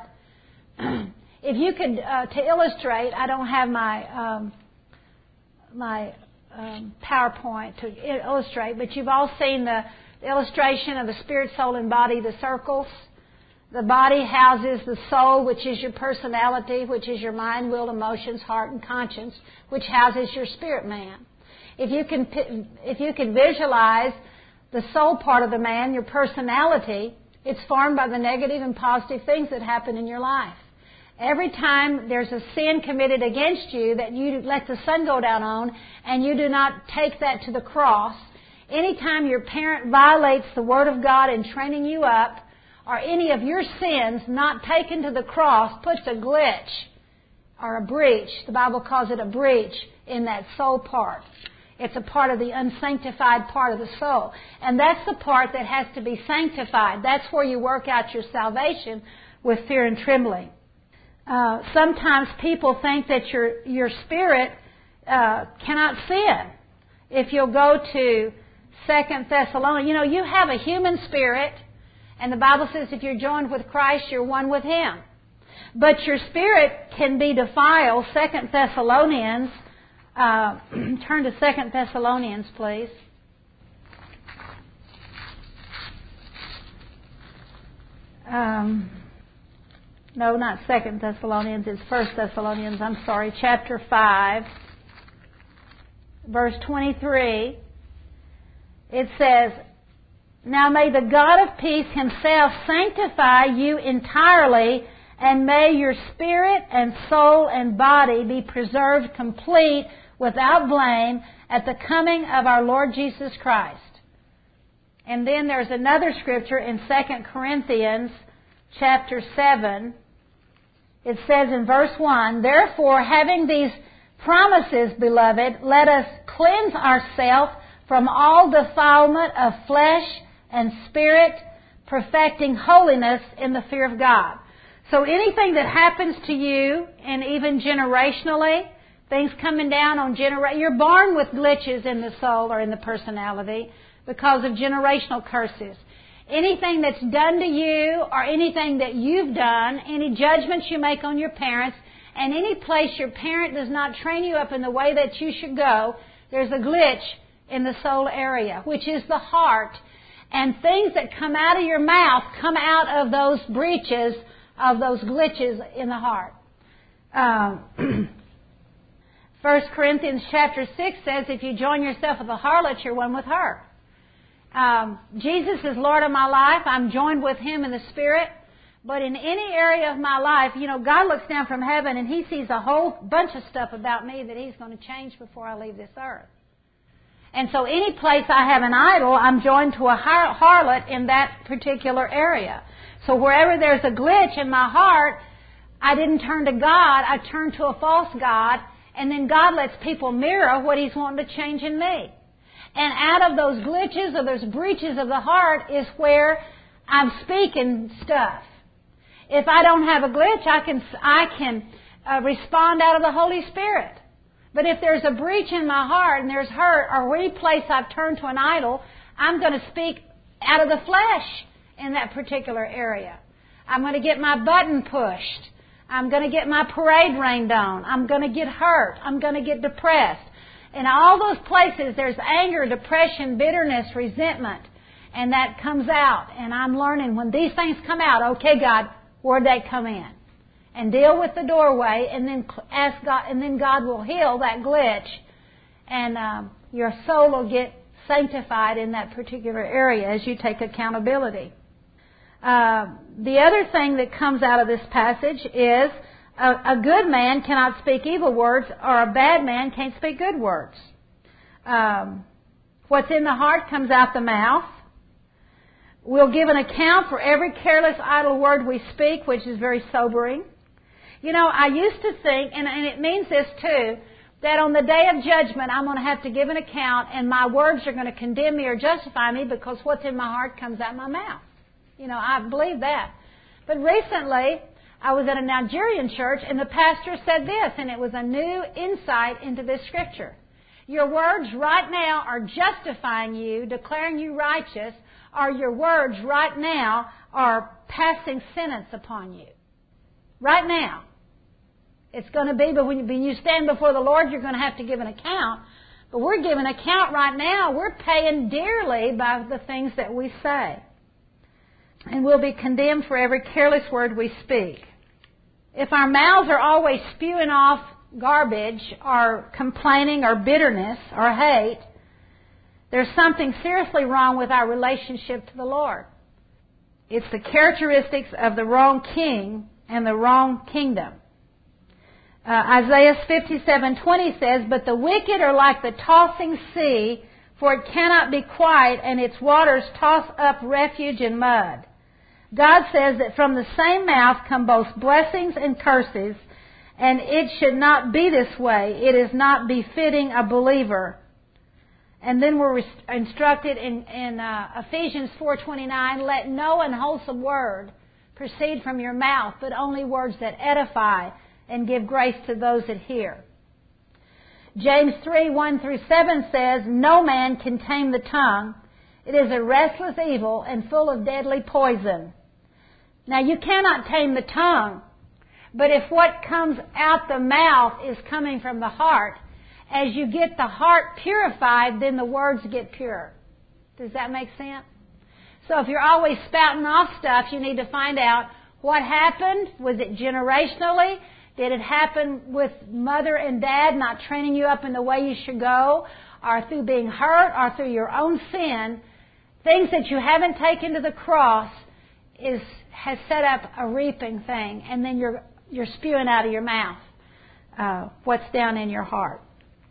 If you could, uh, to illustrate, I don't have my um, my um, PowerPoint to illustrate, but you've all seen the illustration of the spirit, soul, and body, the circles. The body houses the soul, which is your personality, which is your mind, will, emotions, heart, and conscience, which houses your spirit man. If you can, if you can visualize the soul part of the man, your personality, it's formed by the negative and positive things that happen in your life. Every time there's a sin committed against you that you let the sun go down on and you do not take that to the cross, anytime your parent violates the Word of God in training you up, or any of your sins not taken to the cross puts a glitch or a breach, the Bible calls it a breach, in that soul part. It's a part of the unsanctified part of the soul. And that's the part that has to be sanctified. That's where you work out your salvation with fear and trembling. Uh, sometimes people think that your your spirit uh, cannot sin. If you'll go to Second Thessalonians, you know, you have a human spirit, and the Bible says if you're joined with Christ, you're one with Him. But your spirit can be defiled. Second Thessalonians, uh, turn to Second Thessalonians, please. Um, no, not Second Thessalonians. It's First Thessalonians. I'm sorry, chapter five, verse twenty-three. It says, now may the God of peace Himself sanctify you entirely, and may your spirit and soul and body be preserved complete without blame at the coming of our Lord Jesus Christ. And then there's another scripture in Second Corinthians chapter seven. It says in verse one, therefore, having these promises, beloved, let us cleanse ourselves from all defilement of flesh and spirit, perfecting holiness in the fear of God. So anything that happens to you, and even generationally, things coming down on genera- you're born with glitches in the soul or in the personality because of generational curses. Anything that's done to you or anything that you've done, any judgments you make on your parents, and any place your parent does not train you up in the way that you should go, there's a glitch in the soul area, which is the heart. And things that come out of your mouth come out of those breaches, of those glitches in the heart. Um, First Corinthians chapter six says, if you join yourself with a harlot, you're one with her. Um, Jesus is Lord of my life. I'm joined with Him in the Spirit. But in any area of my life, you know, God looks down from heaven and He sees a whole bunch of stuff about me that He's going to change before I leave this earth. And so any place I have an idol, I'm joined to a har- harlot in that particular area. So wherever there's a glitch in my heart, I didn't turn to God, I turned to a false God, and then God lets people mirror what He's wanting to change in me. And out of those glitches or those breaches of the heart is where I'm speaking stuff. If I don't have a glitch, I can I can uh, respond out of the Holy Spirit. But if there's a breach in my heart and there's hurt or any place I've turned to an idol, I'm going to speak out of the flesh in that particular area. I'm going to get my button pushed. I'm going to get my parade rained on. I'm going to get hurt. I'm going to get depressed. In all those places, there's anger, depression, bitterness, resentment. And that comes out. And I'm learning when these things come out, okay, God, where'd they come in? And deal with the doorway, and then ask God, and then God will heal that glitch, and um, your soul will get sanctified in that particular area as you take accountability. Uh, the other thing that comes out of this passage is a, a good man cannot speak evil words, or a bad man can't speak good words. Um, what's in the heart comes out the mouth. We'll give an account for every careless, idle word we speak, which is very sobering. You know, I used to think, and, and it means this too, that on the day of judgment I'm going to have to give an account, and my words are going to condemn me or justify me because what's in my heart comes out my mouth. You know, I believe that. But recently, I was at a Nigerian church, and the pastor said this, and it was a new insight into this scripture. Your words right now are justifying you, declaring you righteous, or your words right now are passing sentence upon you. Right now. It's going to be, but when you, when you stand before the Lord, you're going to have to give an account. But we're giving account right now. We're paying dearly by the things that we say. And we'll be condemned for every careless word we speak. If our mouths are always spewing off garbage or complaining or bitterness or hate, there's something seriously wrong with our relationship to the Lord. It's the characteristics of the wrong king and the wrong kingdom. Uh, Isaiah fifty-seven twenty says, "But the wicked are like the tossing sea, for it cannot be quiet, and its waters toss up refuge and mud." God says that from the same mouth come both blessings and curses, and it should not be this way. It is not befitting a believer. And then we're instructed in, in uh, Ephesians four twenty-nine, "Let no unwholesome word proceed from your mouth, but only words that edify and give grace to those that hear." James three one through seven says, "No man can tame the tongue. It is a restless evil and full of deadly poison." Now, you cannot tame the tongue, but if what comes out the mouth is coming from the heart, as you get the heart purified, then the words get pure. Does that make sense? So if you're always spouting off stuff, you need to find out what happened. Was it generationally? Did it happen with mother and dad not training you up in the way you should go, or through being hurt, or through your own sin? Things that you haven't taken to the cross is has set up a reaping thing, and then you're you're spewing out of your mouth uh, what's down in your heart.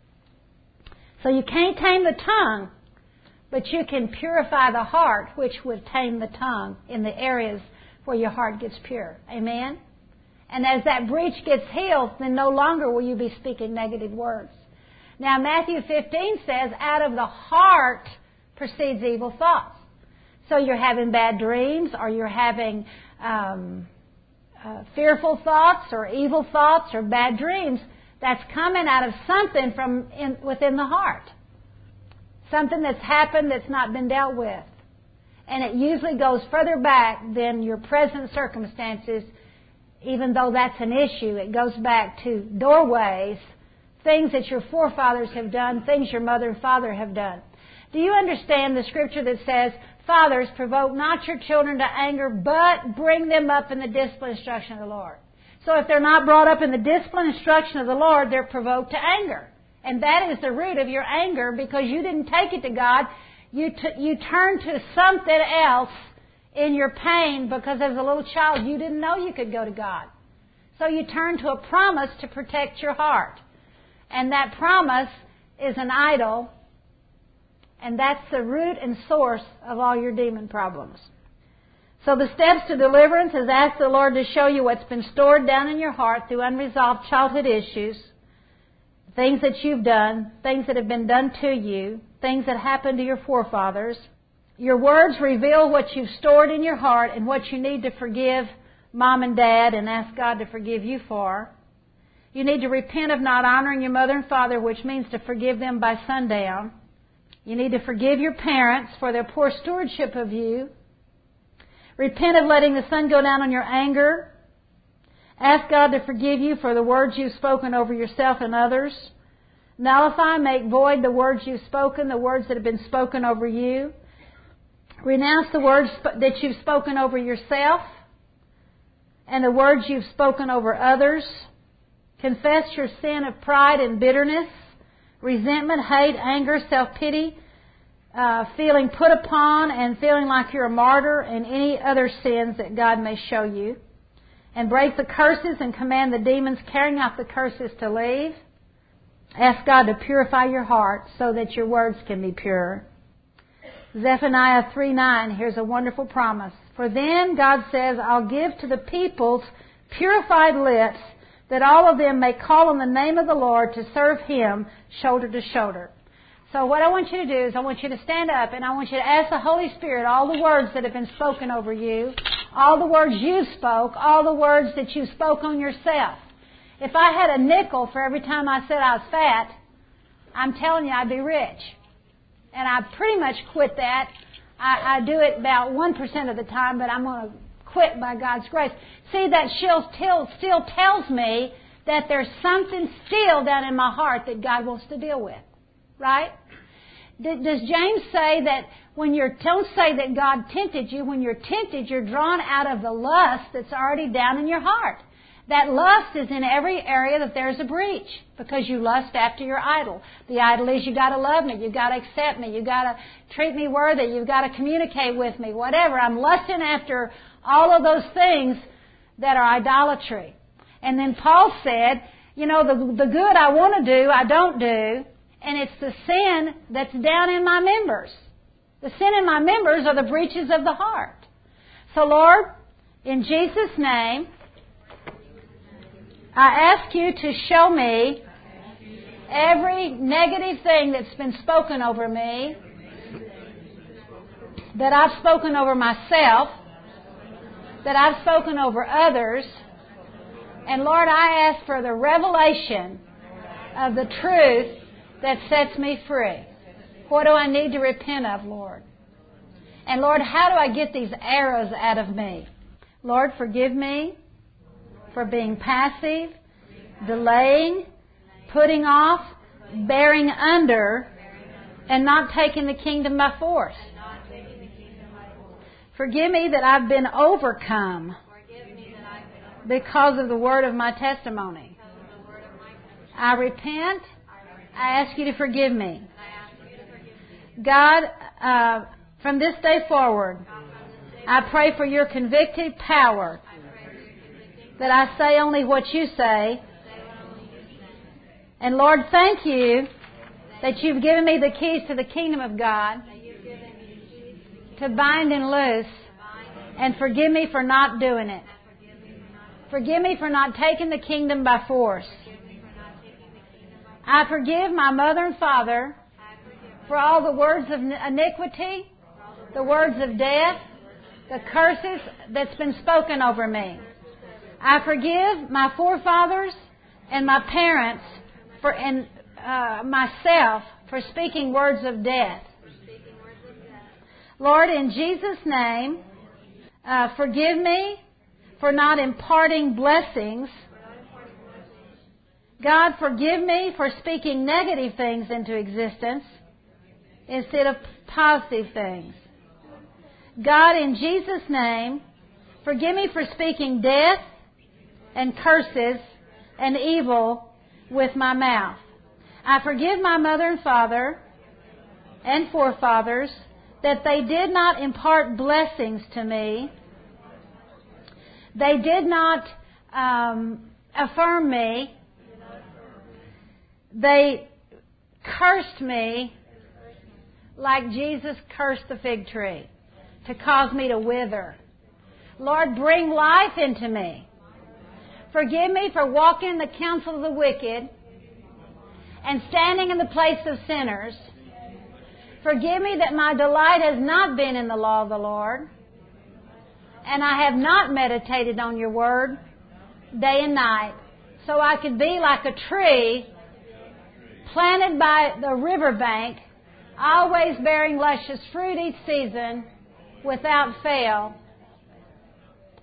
So you can't tame the tongue, but you can purify the heart, which would tame the tongue in the areas where your heart gets pure. Amen? And as that breach gets healed, then no longer will you be speaking negative words. Now, Matthew fifteen says, "Out of the heart proceeds evil thoughts." So you're having bad dreams, or you're having um, uh, fearful thoughts, or evil thoughts, or bad dreams. That's coming out of something from in, within the heart. Something that's happened that's not been dealt with. And it usually goes further back than your present circumstances. Even though that's an issue, it goes back to doorways, things that your forefathers have done, things your mother and father have done. Do you understand the scripture that says, "Fathers, provoke not your children to anger, but bring them up in the discipline and instruction of the Lord"? So if they're not brought up in the discipline and instruction of the Lord, they're provoked to anger. And that is the root of your anger, because you didn't take it to God. You t- you turned to something else in your pain, because as a little child you didn't know you could go to God. So you turned to a promise to protect your heart. And that promise is an idol. And that's the root and source of all your demon problems. So the steps to deliverance is ask the Lord to show you what's been stored down in your heart through unresolved childhood issues, things that you've done, things that have been done to you, things that happened to your forefathers. Your words reveal what you've stored in your heart and what you need to forgive mom and dad and ask God to forgive you for. You need to repent of not honoring your mother and father, which means to forgive them by sundown. You need to forgive your parents for their poor stewardship of you. Repent of letting the sun go down on your anger. Ask God to forgive you for the words you've spoken over yourself and others. Nullify, make void the words you've spoken, the words that have been spoken over you. Renounce the words that you've spoken over yourself and the words you've spoken over others. Confess your sin of pride and bitterness, resentment, hate, anger, self-pity, uh, feeling put upon and feeling like you're a martyr, and any other sins that God may show you. And break the curses and command the demons carrying out the curses to leave. Ask God to purify your heart so that your words can be pure. Zephaniah three nine, here's a wonderful promise. For then, God says, I'll give to the peoples purified lips, that all of them may call on the name of the Lord to serve Him shoulder to shoulder. So what I want you to do is I want you to stand up and I want you to ask the Holy Spirit all the words that have been spoken over you, all the words you spoke, all the words that you spoke on yourself. If I had a nickel for every time I said I was fat, I'm telling you I'd be rich. And I pretty much quit that. I, I do it about one percent of the time, but I'm going to quit by God's grace. See, that still, still, still tells me that there's something still down in my heart that God wants to deal with. Right? Does James say that when you're, don't say that God tempted you, when you're tempted, you're drawn out of the lust that's already down in your heart. That lust is in every area that there's a breach because you lust after your idol. The idol is you got to love me, you got to accept me, you got to treat me worthy, you got to communicate with me, whatever. I'm lusting after all of those things that are idolatry. And then Paul said, you know, the, the good I want to do, I don't do, and it's the sin that's down in my members. The sin in my members are the breaches of the heart. So Lord, in Jesus' name, I ask you to show me every negative thing that's been spoken over me, that I've spoken over myself, that I've spoken over others. And Lord, I ask for the revelation of the truth that sets me free. What do I need to repent of, Lord? And Lord, how do I get these arrows out of me? Lord, forgive me for being passive, delaying, putting off, bearing under, and not taking the kingdom by force. Forgive me that I've been overcome because of the word of my testimony. I repent. I ask you to forgive me. God, uh, from this day forward, I pray for your convictive power, that I say only what you say. And Lord, thank you that you've given me the keys to the kingdom of God to bind and loose, and forgive me for not doing it. Forgive me for not taking the kingdom by force. I forgive my mother and father for all the words of iniquity, the words of death, the curses that's been spoken over me. I forgive my forefathers and my parents for and uh, myself for speaking words of death. Lord, in Jesus' name, uh, forgive me for not imparting blessings. God, forgive me for speaking negative things into existence instead of positive things. God, in Jesus' name, forgive me for speaking death and curses and evil with my mouth. I forgive my mother and father and forefathers that they did not impart blessings to me. They did not um, affirm me. They cursed me like Jesus cursed the fig tree to cause me to wither. Lord, bring life into me. Forgive me for walking in the counsel of the wicked and standing in the place of sinners. Forgive me that my delight has not been in the law of the Lord, and I have not meditated on your word day and night, so I could be like a tree planted by the riverbank, always bearing luscious fruit each season without fail,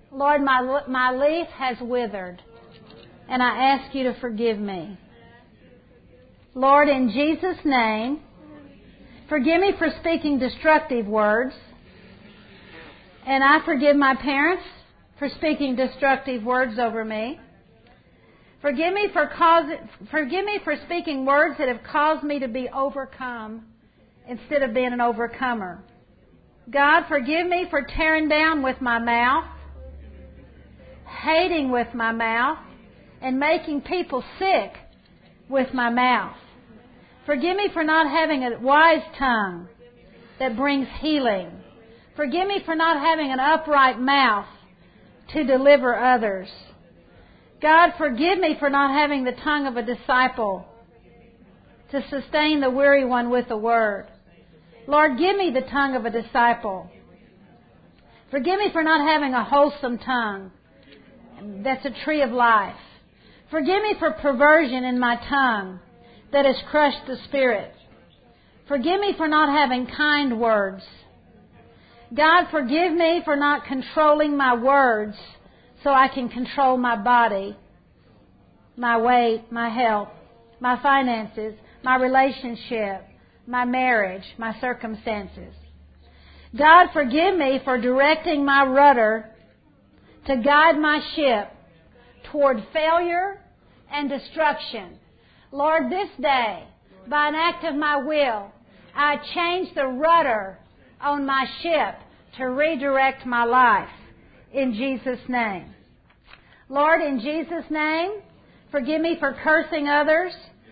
Lord, my, my leaf has withered, and I ask you to forgive me. Lord, in Jesus' name, forgive me for speaking destructive words, and I forgive my parents for speaking destructive words over me. Forgive me for cause, forgive me for speaking words that have caused me to be overcome instead of being an overcomer. God, forgive me for tearing down with my mouth, hating with my mouth, and making people sick with my mouth. Forgive me for not having a wise tongue that brings healing. Forgive me for not having an upright mouth to deliver others. God, forgive me for not having the tongue of a disciple to sustain the weary one with the word. Lord, give me the tongue of a disciple. Forgive me for not having a wholesome tongue that's a tree of life. Forgive me for perversion in my tongue that has crushed the spirit. Forgive me for not having kind words. God, forgive me for not controlling my words so I can control my body, my weight, my health, my finances, my relationship, my marriage, my circumstances. God, forgive me for directing my rudder to guide my ship toward failure and destruction. Lord, this day, by an act of my will, I change the rudder on my ship to redirect my life in Jesus' name. Lord, in Jesus' name, forgive me for cursing others.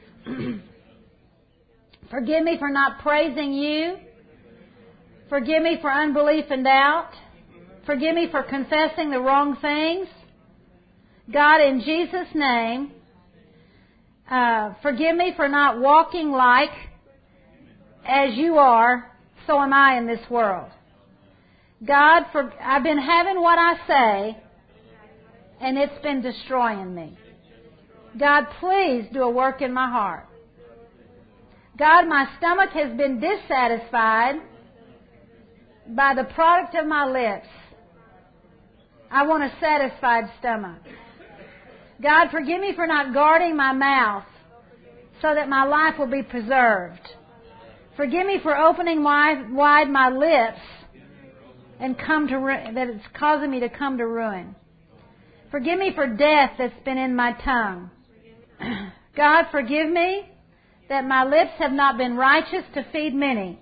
Forgive me for not praising you. Forgive me for unbelief and doubt. Forgive me for confessing the wrong things. God, in Jesus' name, uh, forgive me for not walking like as you are, so am I in this world. God, for I've been having what I say, and it's been destroying me. God, please do a work in my heart. God, my stomach has been dissatisfied by the product of my lips. I want a satisfied stomach. God, forgive me for not guarding my mouth so that my life will be preserved. Forgive me for opening wide, wide my lips and come to ru- that it's causing me to come to ruin. Forgive me for death that's been in my tongue. God, forgive me that my lips have not been righteous to feed many.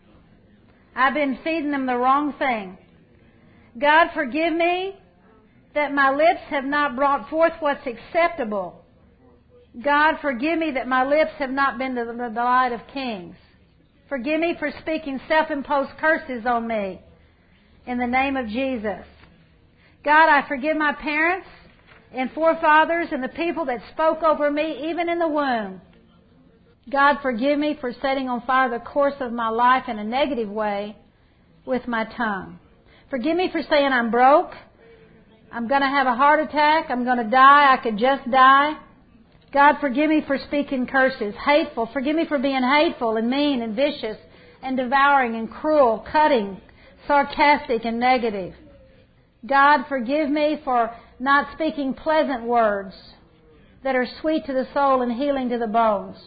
I've been feeding them the wrong thing. God, forgive me that my lips have not brought forth what's acceptable. God, forgive me that my lips have not been the, the delight of kings. Forgive me for speaking self-imposed curses on me in the name of Jesus. God, I forgive my parents and forefathers and the people that spoke over me even in the womb. God, forgive me for setting on fire the course of my life in a negative way with my tongue. Forgive me for saying I'm broke. I'm going to have a heart attack. I'm going to die. I could just die. God, forgive me for speaking curses. Hateful. Forgive me for being hateful and mean and vicious and devouring and cruel, cutting, sarcastic and negative. God, forgive me for not speaking pleasant words that are sweet to the soul and healing to the bones.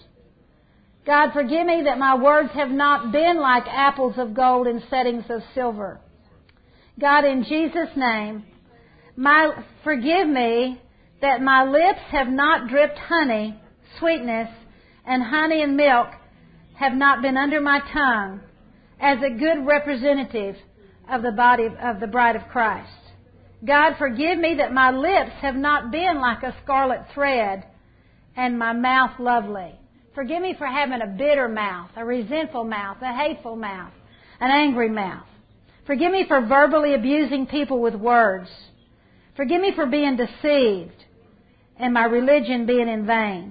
God, forgive me that my words have not been like apples of gold in settings of silver. God, in Jesus' name, my, forgive me that my lips have not dripped honey, sweetness, and honey and milk have not been under my tongue as a good representative of the body of, of the bride of Christ. God, forgive me that my lips have not been like a scarlet thread and my mouth lovely. Forgive me for having a bitter mouth, a resentful mouth, a hateful mouth, an angry mouth. Forgive me for verbally abusing people with words. Forgive me for being deceived and my religion being in vain.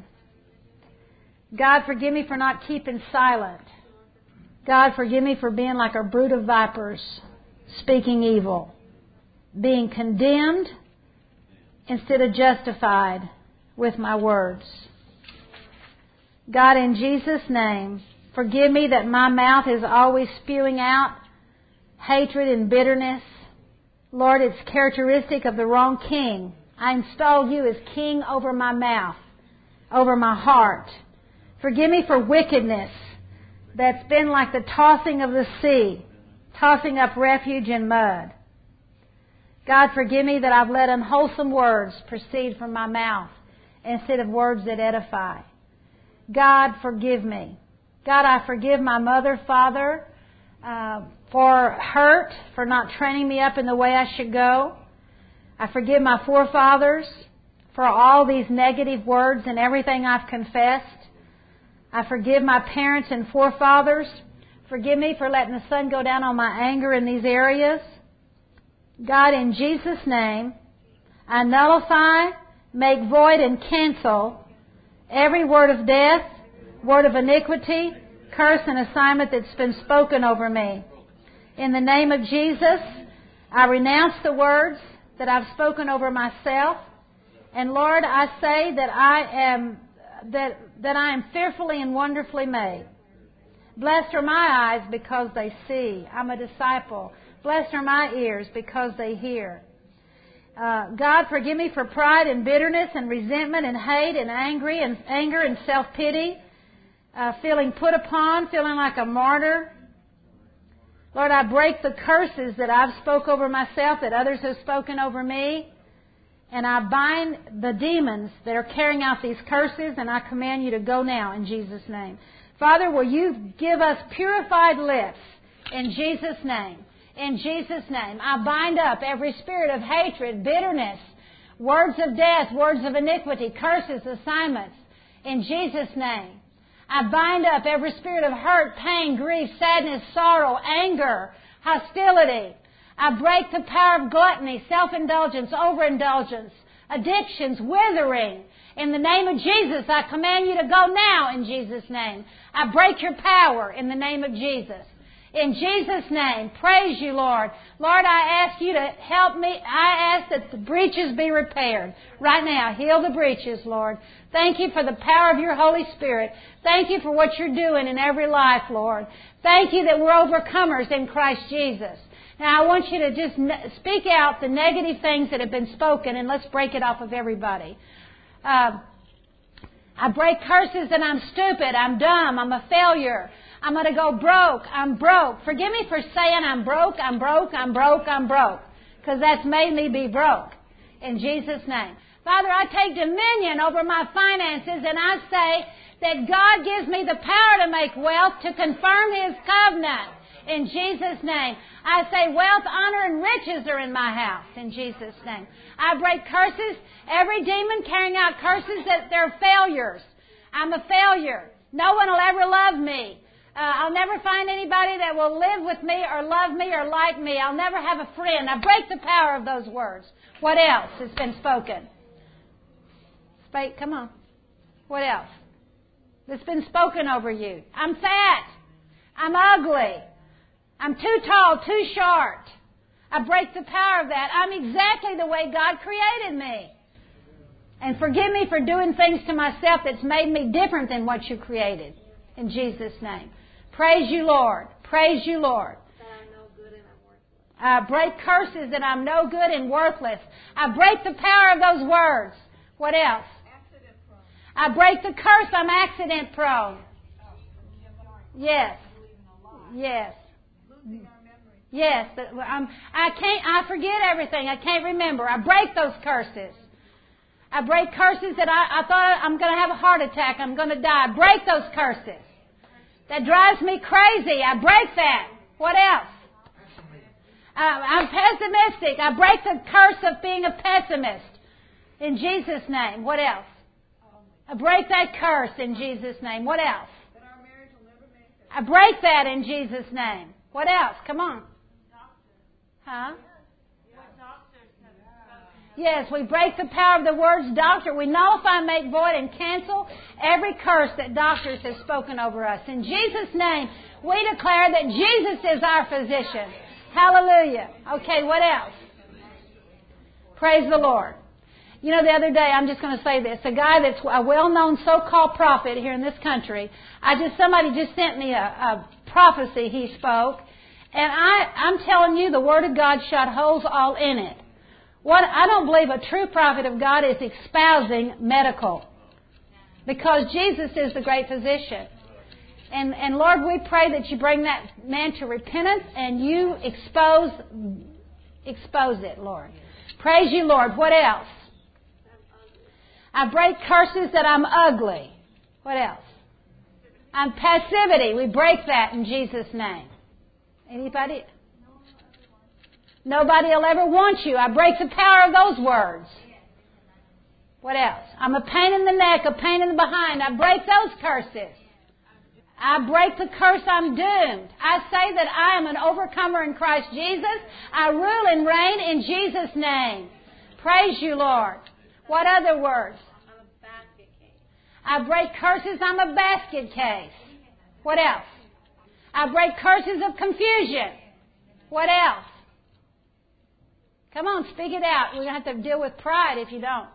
God, forgive me for not keeping silent. God, forgive me for being like a brood of vipers, speaking evil, being condemned instead of justified with my words. God, in Jesus' name, forgive me that my mouth is always spewing out hatred and bitterness Lord, it's characteristic of the wrong king. I install you as king over my mouth, over my heart. Forgive me for wickedness that's been like the tossing of the sea, tossing up refuge in mud. God, forgive me that I've let unwholesome words proceed from my mouth instead of words that edify. God, forgive me. God, I forgive my mother, father, uh, for hurt, for not training me up in the way I should go. I forgive my forefathers for all these negative words and everything I've confessed. I forgive my parents and forefathers. Forgive me for letting the sun go down on my anger in these areas. God, in Jesus' name, I nullify, make void, and cancel every word of death, word of iniquity, curse, and assignment that's been spoken over me. In the name of Jesus, I renounce the words that I've spoken over myself. And Lord, I say that I am that that I am fearfully and wonderfully made. Blessed are my eyes because they see. I'm a disciple. Blessed are my ears because they hear. Uh, God, forgive me for pride and bitterness and resentment and hate and angry and anger and self-pity, uh, feeling put upon, feeling like a martyr. Lord, I break the curses that I've spoke over myself, that others have spoken over me. And I bind the demons that are carrying out these curses, and I command you to go now in Jesus' name. Father, will you give us purified lips in Jesus' name? In Jesus' name. I bind up every spirit of hatred, bitterness, words of death, words of iniquity, curses, assignments. In Jesus' name. I bind up every spirit of hurt, pain, grief, sadness, sorrow, anger, hostility. I break the power of gluttony, self-indulgence, overindulgence, addictions, withering. In the name of Jesus, I command you to go now in Jesus' name. I break your power in the name of Jesus. In Jesus' name, praise you, Lord. Lord, I ask you to help me. I ask that the breaches be repaired. Right now, heal the breaches, Lord. Thank you for the power of your Holy Spirit. Thank you for what you're doing in every life, Lord. Thank you that we're overcomers in Christ Jesus. Now, I want you to just speak out the negative things that have been spoken, and let's break it off of everybody. Uh, I break curses that I'm stupid, I'm dumb, I'm a failure. I'm going to go broke. I'm broke. Forgive me for saying I'm broke, I'm broke, I'm broke, I'm broke. Because that's made me be broke. In Jesus' name. Father, I take dominion over my finances, and I say that God gives me the power to make wealth, to confirm His covenant. In Jesus' name. I say wealth, honor, and riches are in my house. In Jesus' name. I break curses. Every demon carrying out curses that they're failures. I'm a failure. No one will ever love me. Uh, I'll never find anybody that will live with me or love me or like me. I'll never have a friend. I break the power of those words. What else has been spoken? Spake, come on. What else? That's been spoken over you. I'm fat. I'm ugly. I'm too tall, too short. I break the power of that. I'm exactly the way God created me. And forgive me for doing things to myself that's made me different than what you created. In Jesus' name. Praise you, Lord. Praise you, Lord. I break curses that I'm no good and worthless. I break the power of those words. What else? I break the curse I'm accident prone. Yes. Yes. Yes, but I'm, I can't. I forget everything. I can't remember. I break those curses. I break curses that I, I thought I'm going to have a heart attack. I'm going to die. I break those curses. That drives me crazy. I break that. What else? Uh, I'm pessimistic. I break the curse of being a pessimist. In Jesus' name. What else? I break that curse in Jesus' name. What else? I break that in Jesus' name. What else? Come on. Huh? Yes, we break the power of the words doctor. We nullify, make void, and cancel every curse that doctors have spoken over us. In Jesus' name, we declare that Jesus is our physician. Hallelujah. Okay, what else? Praise the Lord. You know, the other day, I'm just going to say this. A guy that's a well-known so-called prophet here in this country, I just somebody just sent me a, a prophecy he spoke, And I, I'm telling you, the Word of God shot holes all in it. What I don't believe a true prophet of God is espousing medical. Because Jesus is the great physician. And, and Lord, we pray that you bring that man to repentance and you expose, expose it, Lord. Praise you, Lord. What else? I break curses that I'm ugly. What else? I'm passivity. We break that in Jesus' name. Anybody? Nobody will ever want you. I break the power of those words. What else? I'm a pain in the neck, a pain in the behind. I break those curses. I break the curse, I'm doomed. I say that I am an overcomer in Christ Jesus. I rule and reign in Jesus' name. Praise you, Lord. What other words? I break curses, I'm a basket case. What else? I break curses of confusion. What else? Come on, speak it out. We're going to have to deal with pride if you don't.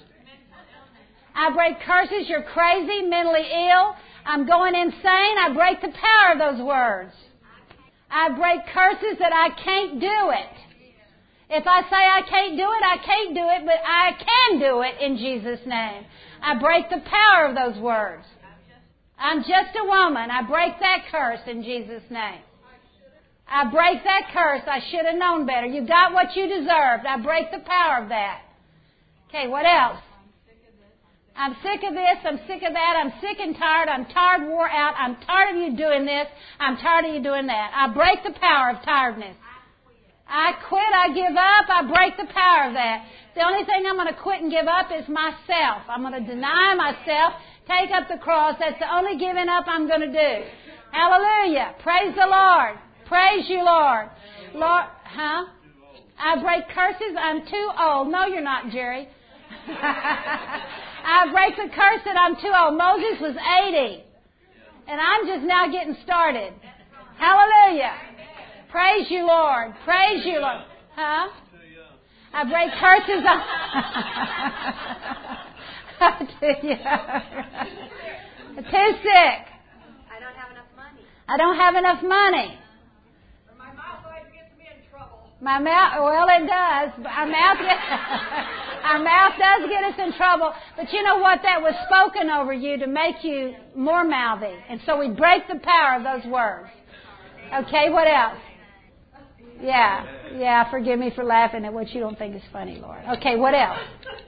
I break curses, you're crazy, mentally ill. I'm going insane. I break the power of those words. I break curses that I can't do it. If I say I can't do it, I can't do it, but I can do it in Jesus' name. I break the power of those words. I'm just a woman. I break that curse in Jesus' name. I break that curse. I should have known better. You got what you deserved. I break the power of that. Okay, what else? I'm sick of this. I'm sick of that. I'm sick and tired. I'm tired, wore out. I'm tired of you doing this. I'm tired of you doing that. I break the power of tiredness. I quit. I give up. I break the power of that. The only thing I'm going to quit and give up is myself. I'm going to deny myself, take up the cross. That's the only giving up I'm going to do. Hallelujah. Praise the Lord. Praise you, Lord. Lord, huh? I break curses. I'm too old. No, you're not, Jerry. I break the curse that I'm too old. Moses was eighty. And I'm just now getting started. Hallelujah. Praise you, Lord. Praise you, Lord. Huh? I break curses. I'm too young. Too sick. I don't have enough money. I don't have enough money. My mouth always gets me in trouble. My mouth, well, it does. Our mouth, gets, our mouth does get us in trouble. But you know what? That was spoken over you to make you more mouthy. And so we break the power of those words. Okay, what else? Yeah, yeah, forgive me for laughing at what you don't think is funny, Lord. Okay, what else?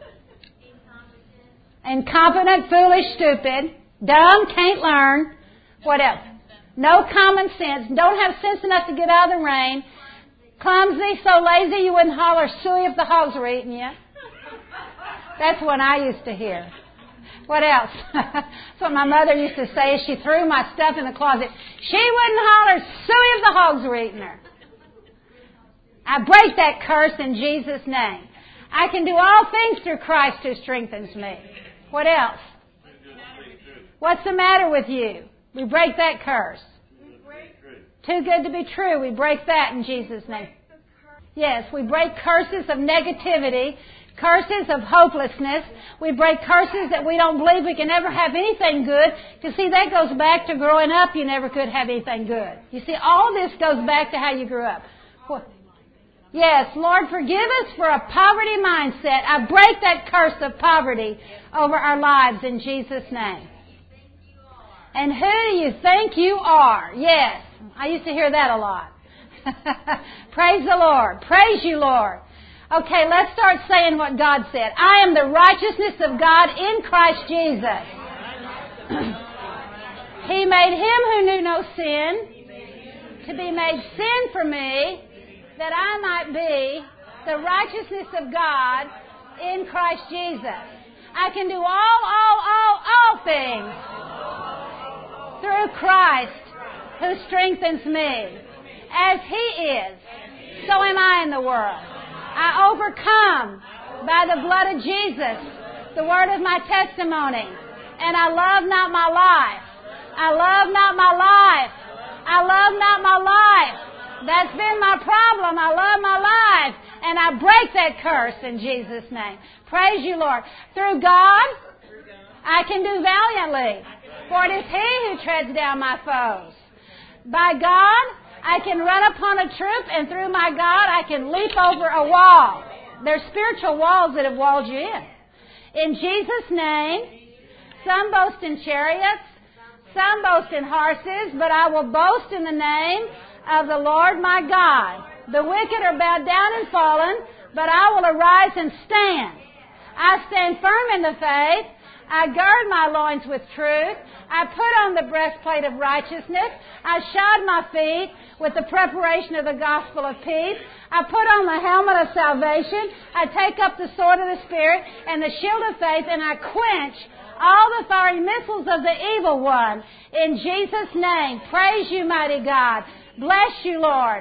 Incompetent, foolish, stupid, dumb, can't learn. What else? No common sense. Don't have sense enough to get out of the rain. Clumsy, so lazy you wouldn't holler suey if the hogs were eating you. That's what I used to hear. What else? That's what my mother used to say as she threw my stuff in the closet. She wouldn't holler suey if the hogs were eating her. I break that curse in Jesus' name. I can do all things through Christ who strengthens me. What else? What's the matter with you? We break that curse. Too good to be true. We break that in Jesus' name. Yes, we break curses of negativity, curses of hopelessness. We break curses that we don't believe we can ever have anything good. Because see, that goes back to growing up. You never could have anything good. You see, all this goes back to how you grew up. Yes, Lord, forgive us for a poverty mindset. I break that curse of poverty over our lives in Jesus' name. And who do you think you are? Yes, I used to hear that a lot. Praise the Lord. Praise you, Lord. Okay, let's start saying what God said. I am the righteousness of God in Christ Jesus. He made him who knew no sin to be made sin for me, that I might be the righteousness of God in Christ Jesus. I can do all, all, all, all things through Christ who strengthens me. As He is, so am I in the world. I overcome by the blood of Jesus, the word of my testimony. And I love not my life. I love not my life. I love not my life. That's been my problem. I love my life. And I break that curse in Jesus' name. Praise you, Lord. Through God, I can do valiantly. For it is He who treads down my foes. By God, I can run upon a troop, and through my God, I can leap over a wall. There's spiritual walls that have walled you in. In Jesus' name, some boast in chariots, some boast in horses, but I will boast in the name of the Lord my God. The wicked are bowed down and fallen, but I will arise and stand. I stand firm in the faith. I gird my loins with truth. I put on the breastplate of righteousness. I shod my feet with the preparation of the gospel of peace. I put on the helmet of salvation. I take up the sword of the Spirit and the shield of faith, and I quench all the fiery missiles of the evil one. In Jesus' name, praise you, mighty God. Bless you, Lord.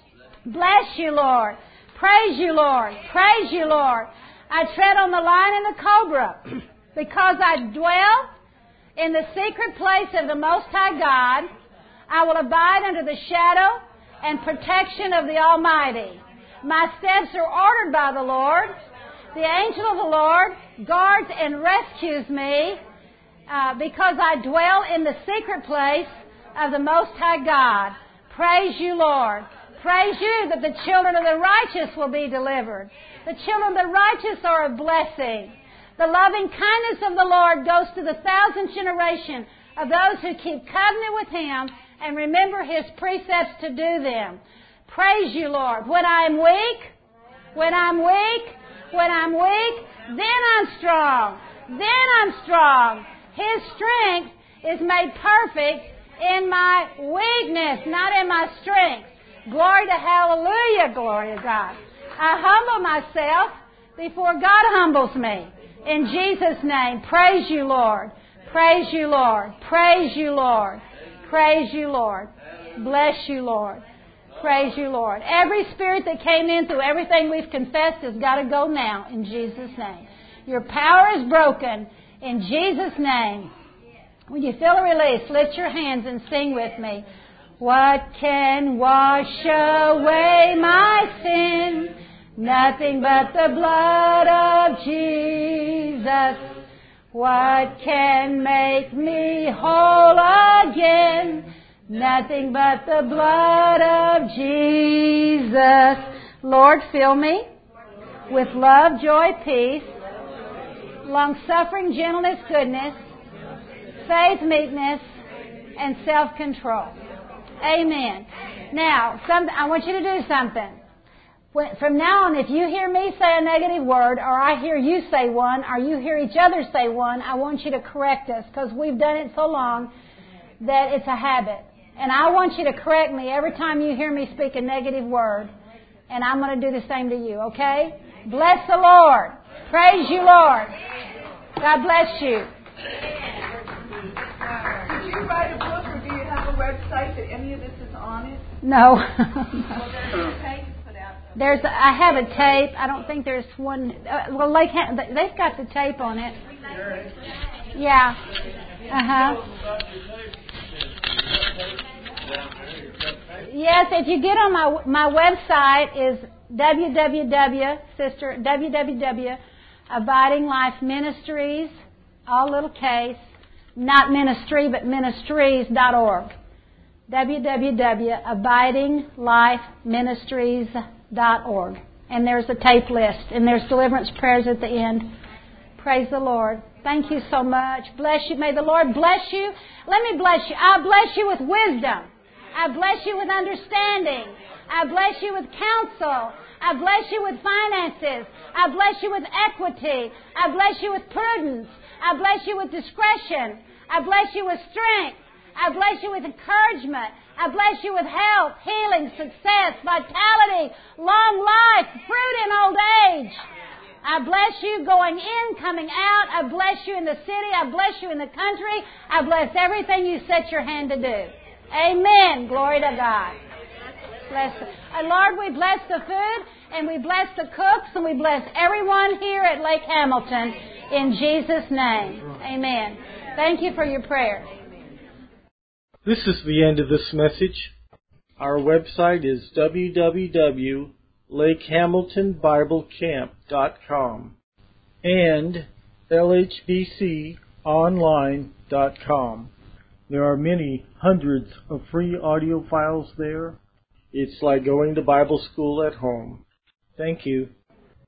Bless you, Lord. Praise you, Lord. Praise you, Lord. I tread on the lion and the cobra because I dwell in the secret place of the Most High God. I will abide under the shadow and protection of the Almighty. My steps are ordered by the Lord. The angel of the Lord guards and rescues me uh, because I dwell in the secret place of the Most High God. Praise you, Lord. Praise you that the children of the righteous will be delivered. The children of the righteous are a blessing. The loving kindness of the Lord goes to the thousandth generation of those who keep covenant with Him and remember His precepts to do them. Praise you, Lord. When I'm weak, when I'm weak, when I'm weak, then I'm strong. Then I'm strong. His strength is made perfect in my weakness, not in my strength. Glory to hallelujah, glory to God. I humble myself before God humbles me. In Jesus' name, praise you, Lord. Praise you, Lord. Praise you, Lord. Praise you, Lord. Bless you, Lord. Praise you, Lord. Every spirit that came in through everything we've confessed has got to go now in Jesus' name. Your power is broken in Jesus' name. When you feel a release, lift your hands and sing with me. What can wash away my sin? Nothing but the blood of Jesus. What can make me whole again? Nothing but the blood of Jesus. Lord, fill me with love, joy, peace, long-suffering, gentleness, goodness, faith, meekness, and self-control. Amen. Now, some, I want you to do something. When, from now on, if you hear me say a negative word, or I hear you say one, or you hear each other say one, I want you to correct us, because we've done it so long that it's a habit. And I want you to correct me every time you hear me speak a negative word. And I'm going to do the same to you, okay? Bless the Lord. Praise you, Lord. God bless you. Did you write a book, or do you have a website that any of this is on it? No. Well, there's a tape put out. There's, a, I have a tape. I don't think there's one. Uh, well, Lake Ham- they've got the tape on it. Yeah. Uh huh. Yes, if you get on my my website is www sister www Abiding Life Ministries, all little case, not ministry but ministries dot org. www Abiding Life Ministries dot org. And there's a tape list, and there's deliverance prayers at the end. Praise the Lord. Thank you so much. Bless you. May the Lord bless you. Let me bless you. I bless you with wisdom. I bless you with understanding. I bless you with counsel. I bless you with finances. I bless you with equity. I bless you with prudence. I bless you with discretion. I bless you with strength. I bless you with encouragement. I bless you with health, healing, success, vitality, long life, fruit in old age. I bless you going in, coming out. I bless you in the city. I bless you in the country. I bless everything you set your hand to do. Amen. Glory to God. Bless the, uh, Lord, we bless the food, and we bless the cooks, and we bless everyone here at Lake Hamilton in Jesus' name. Amen. Thank you for your prayer. This is the end of this message. Our website is w w w dot lake hamilton bible camp dot com and l h b c online dot com. There are many hundreds of free audio files there, It's like going to Bible school at home. Thank you.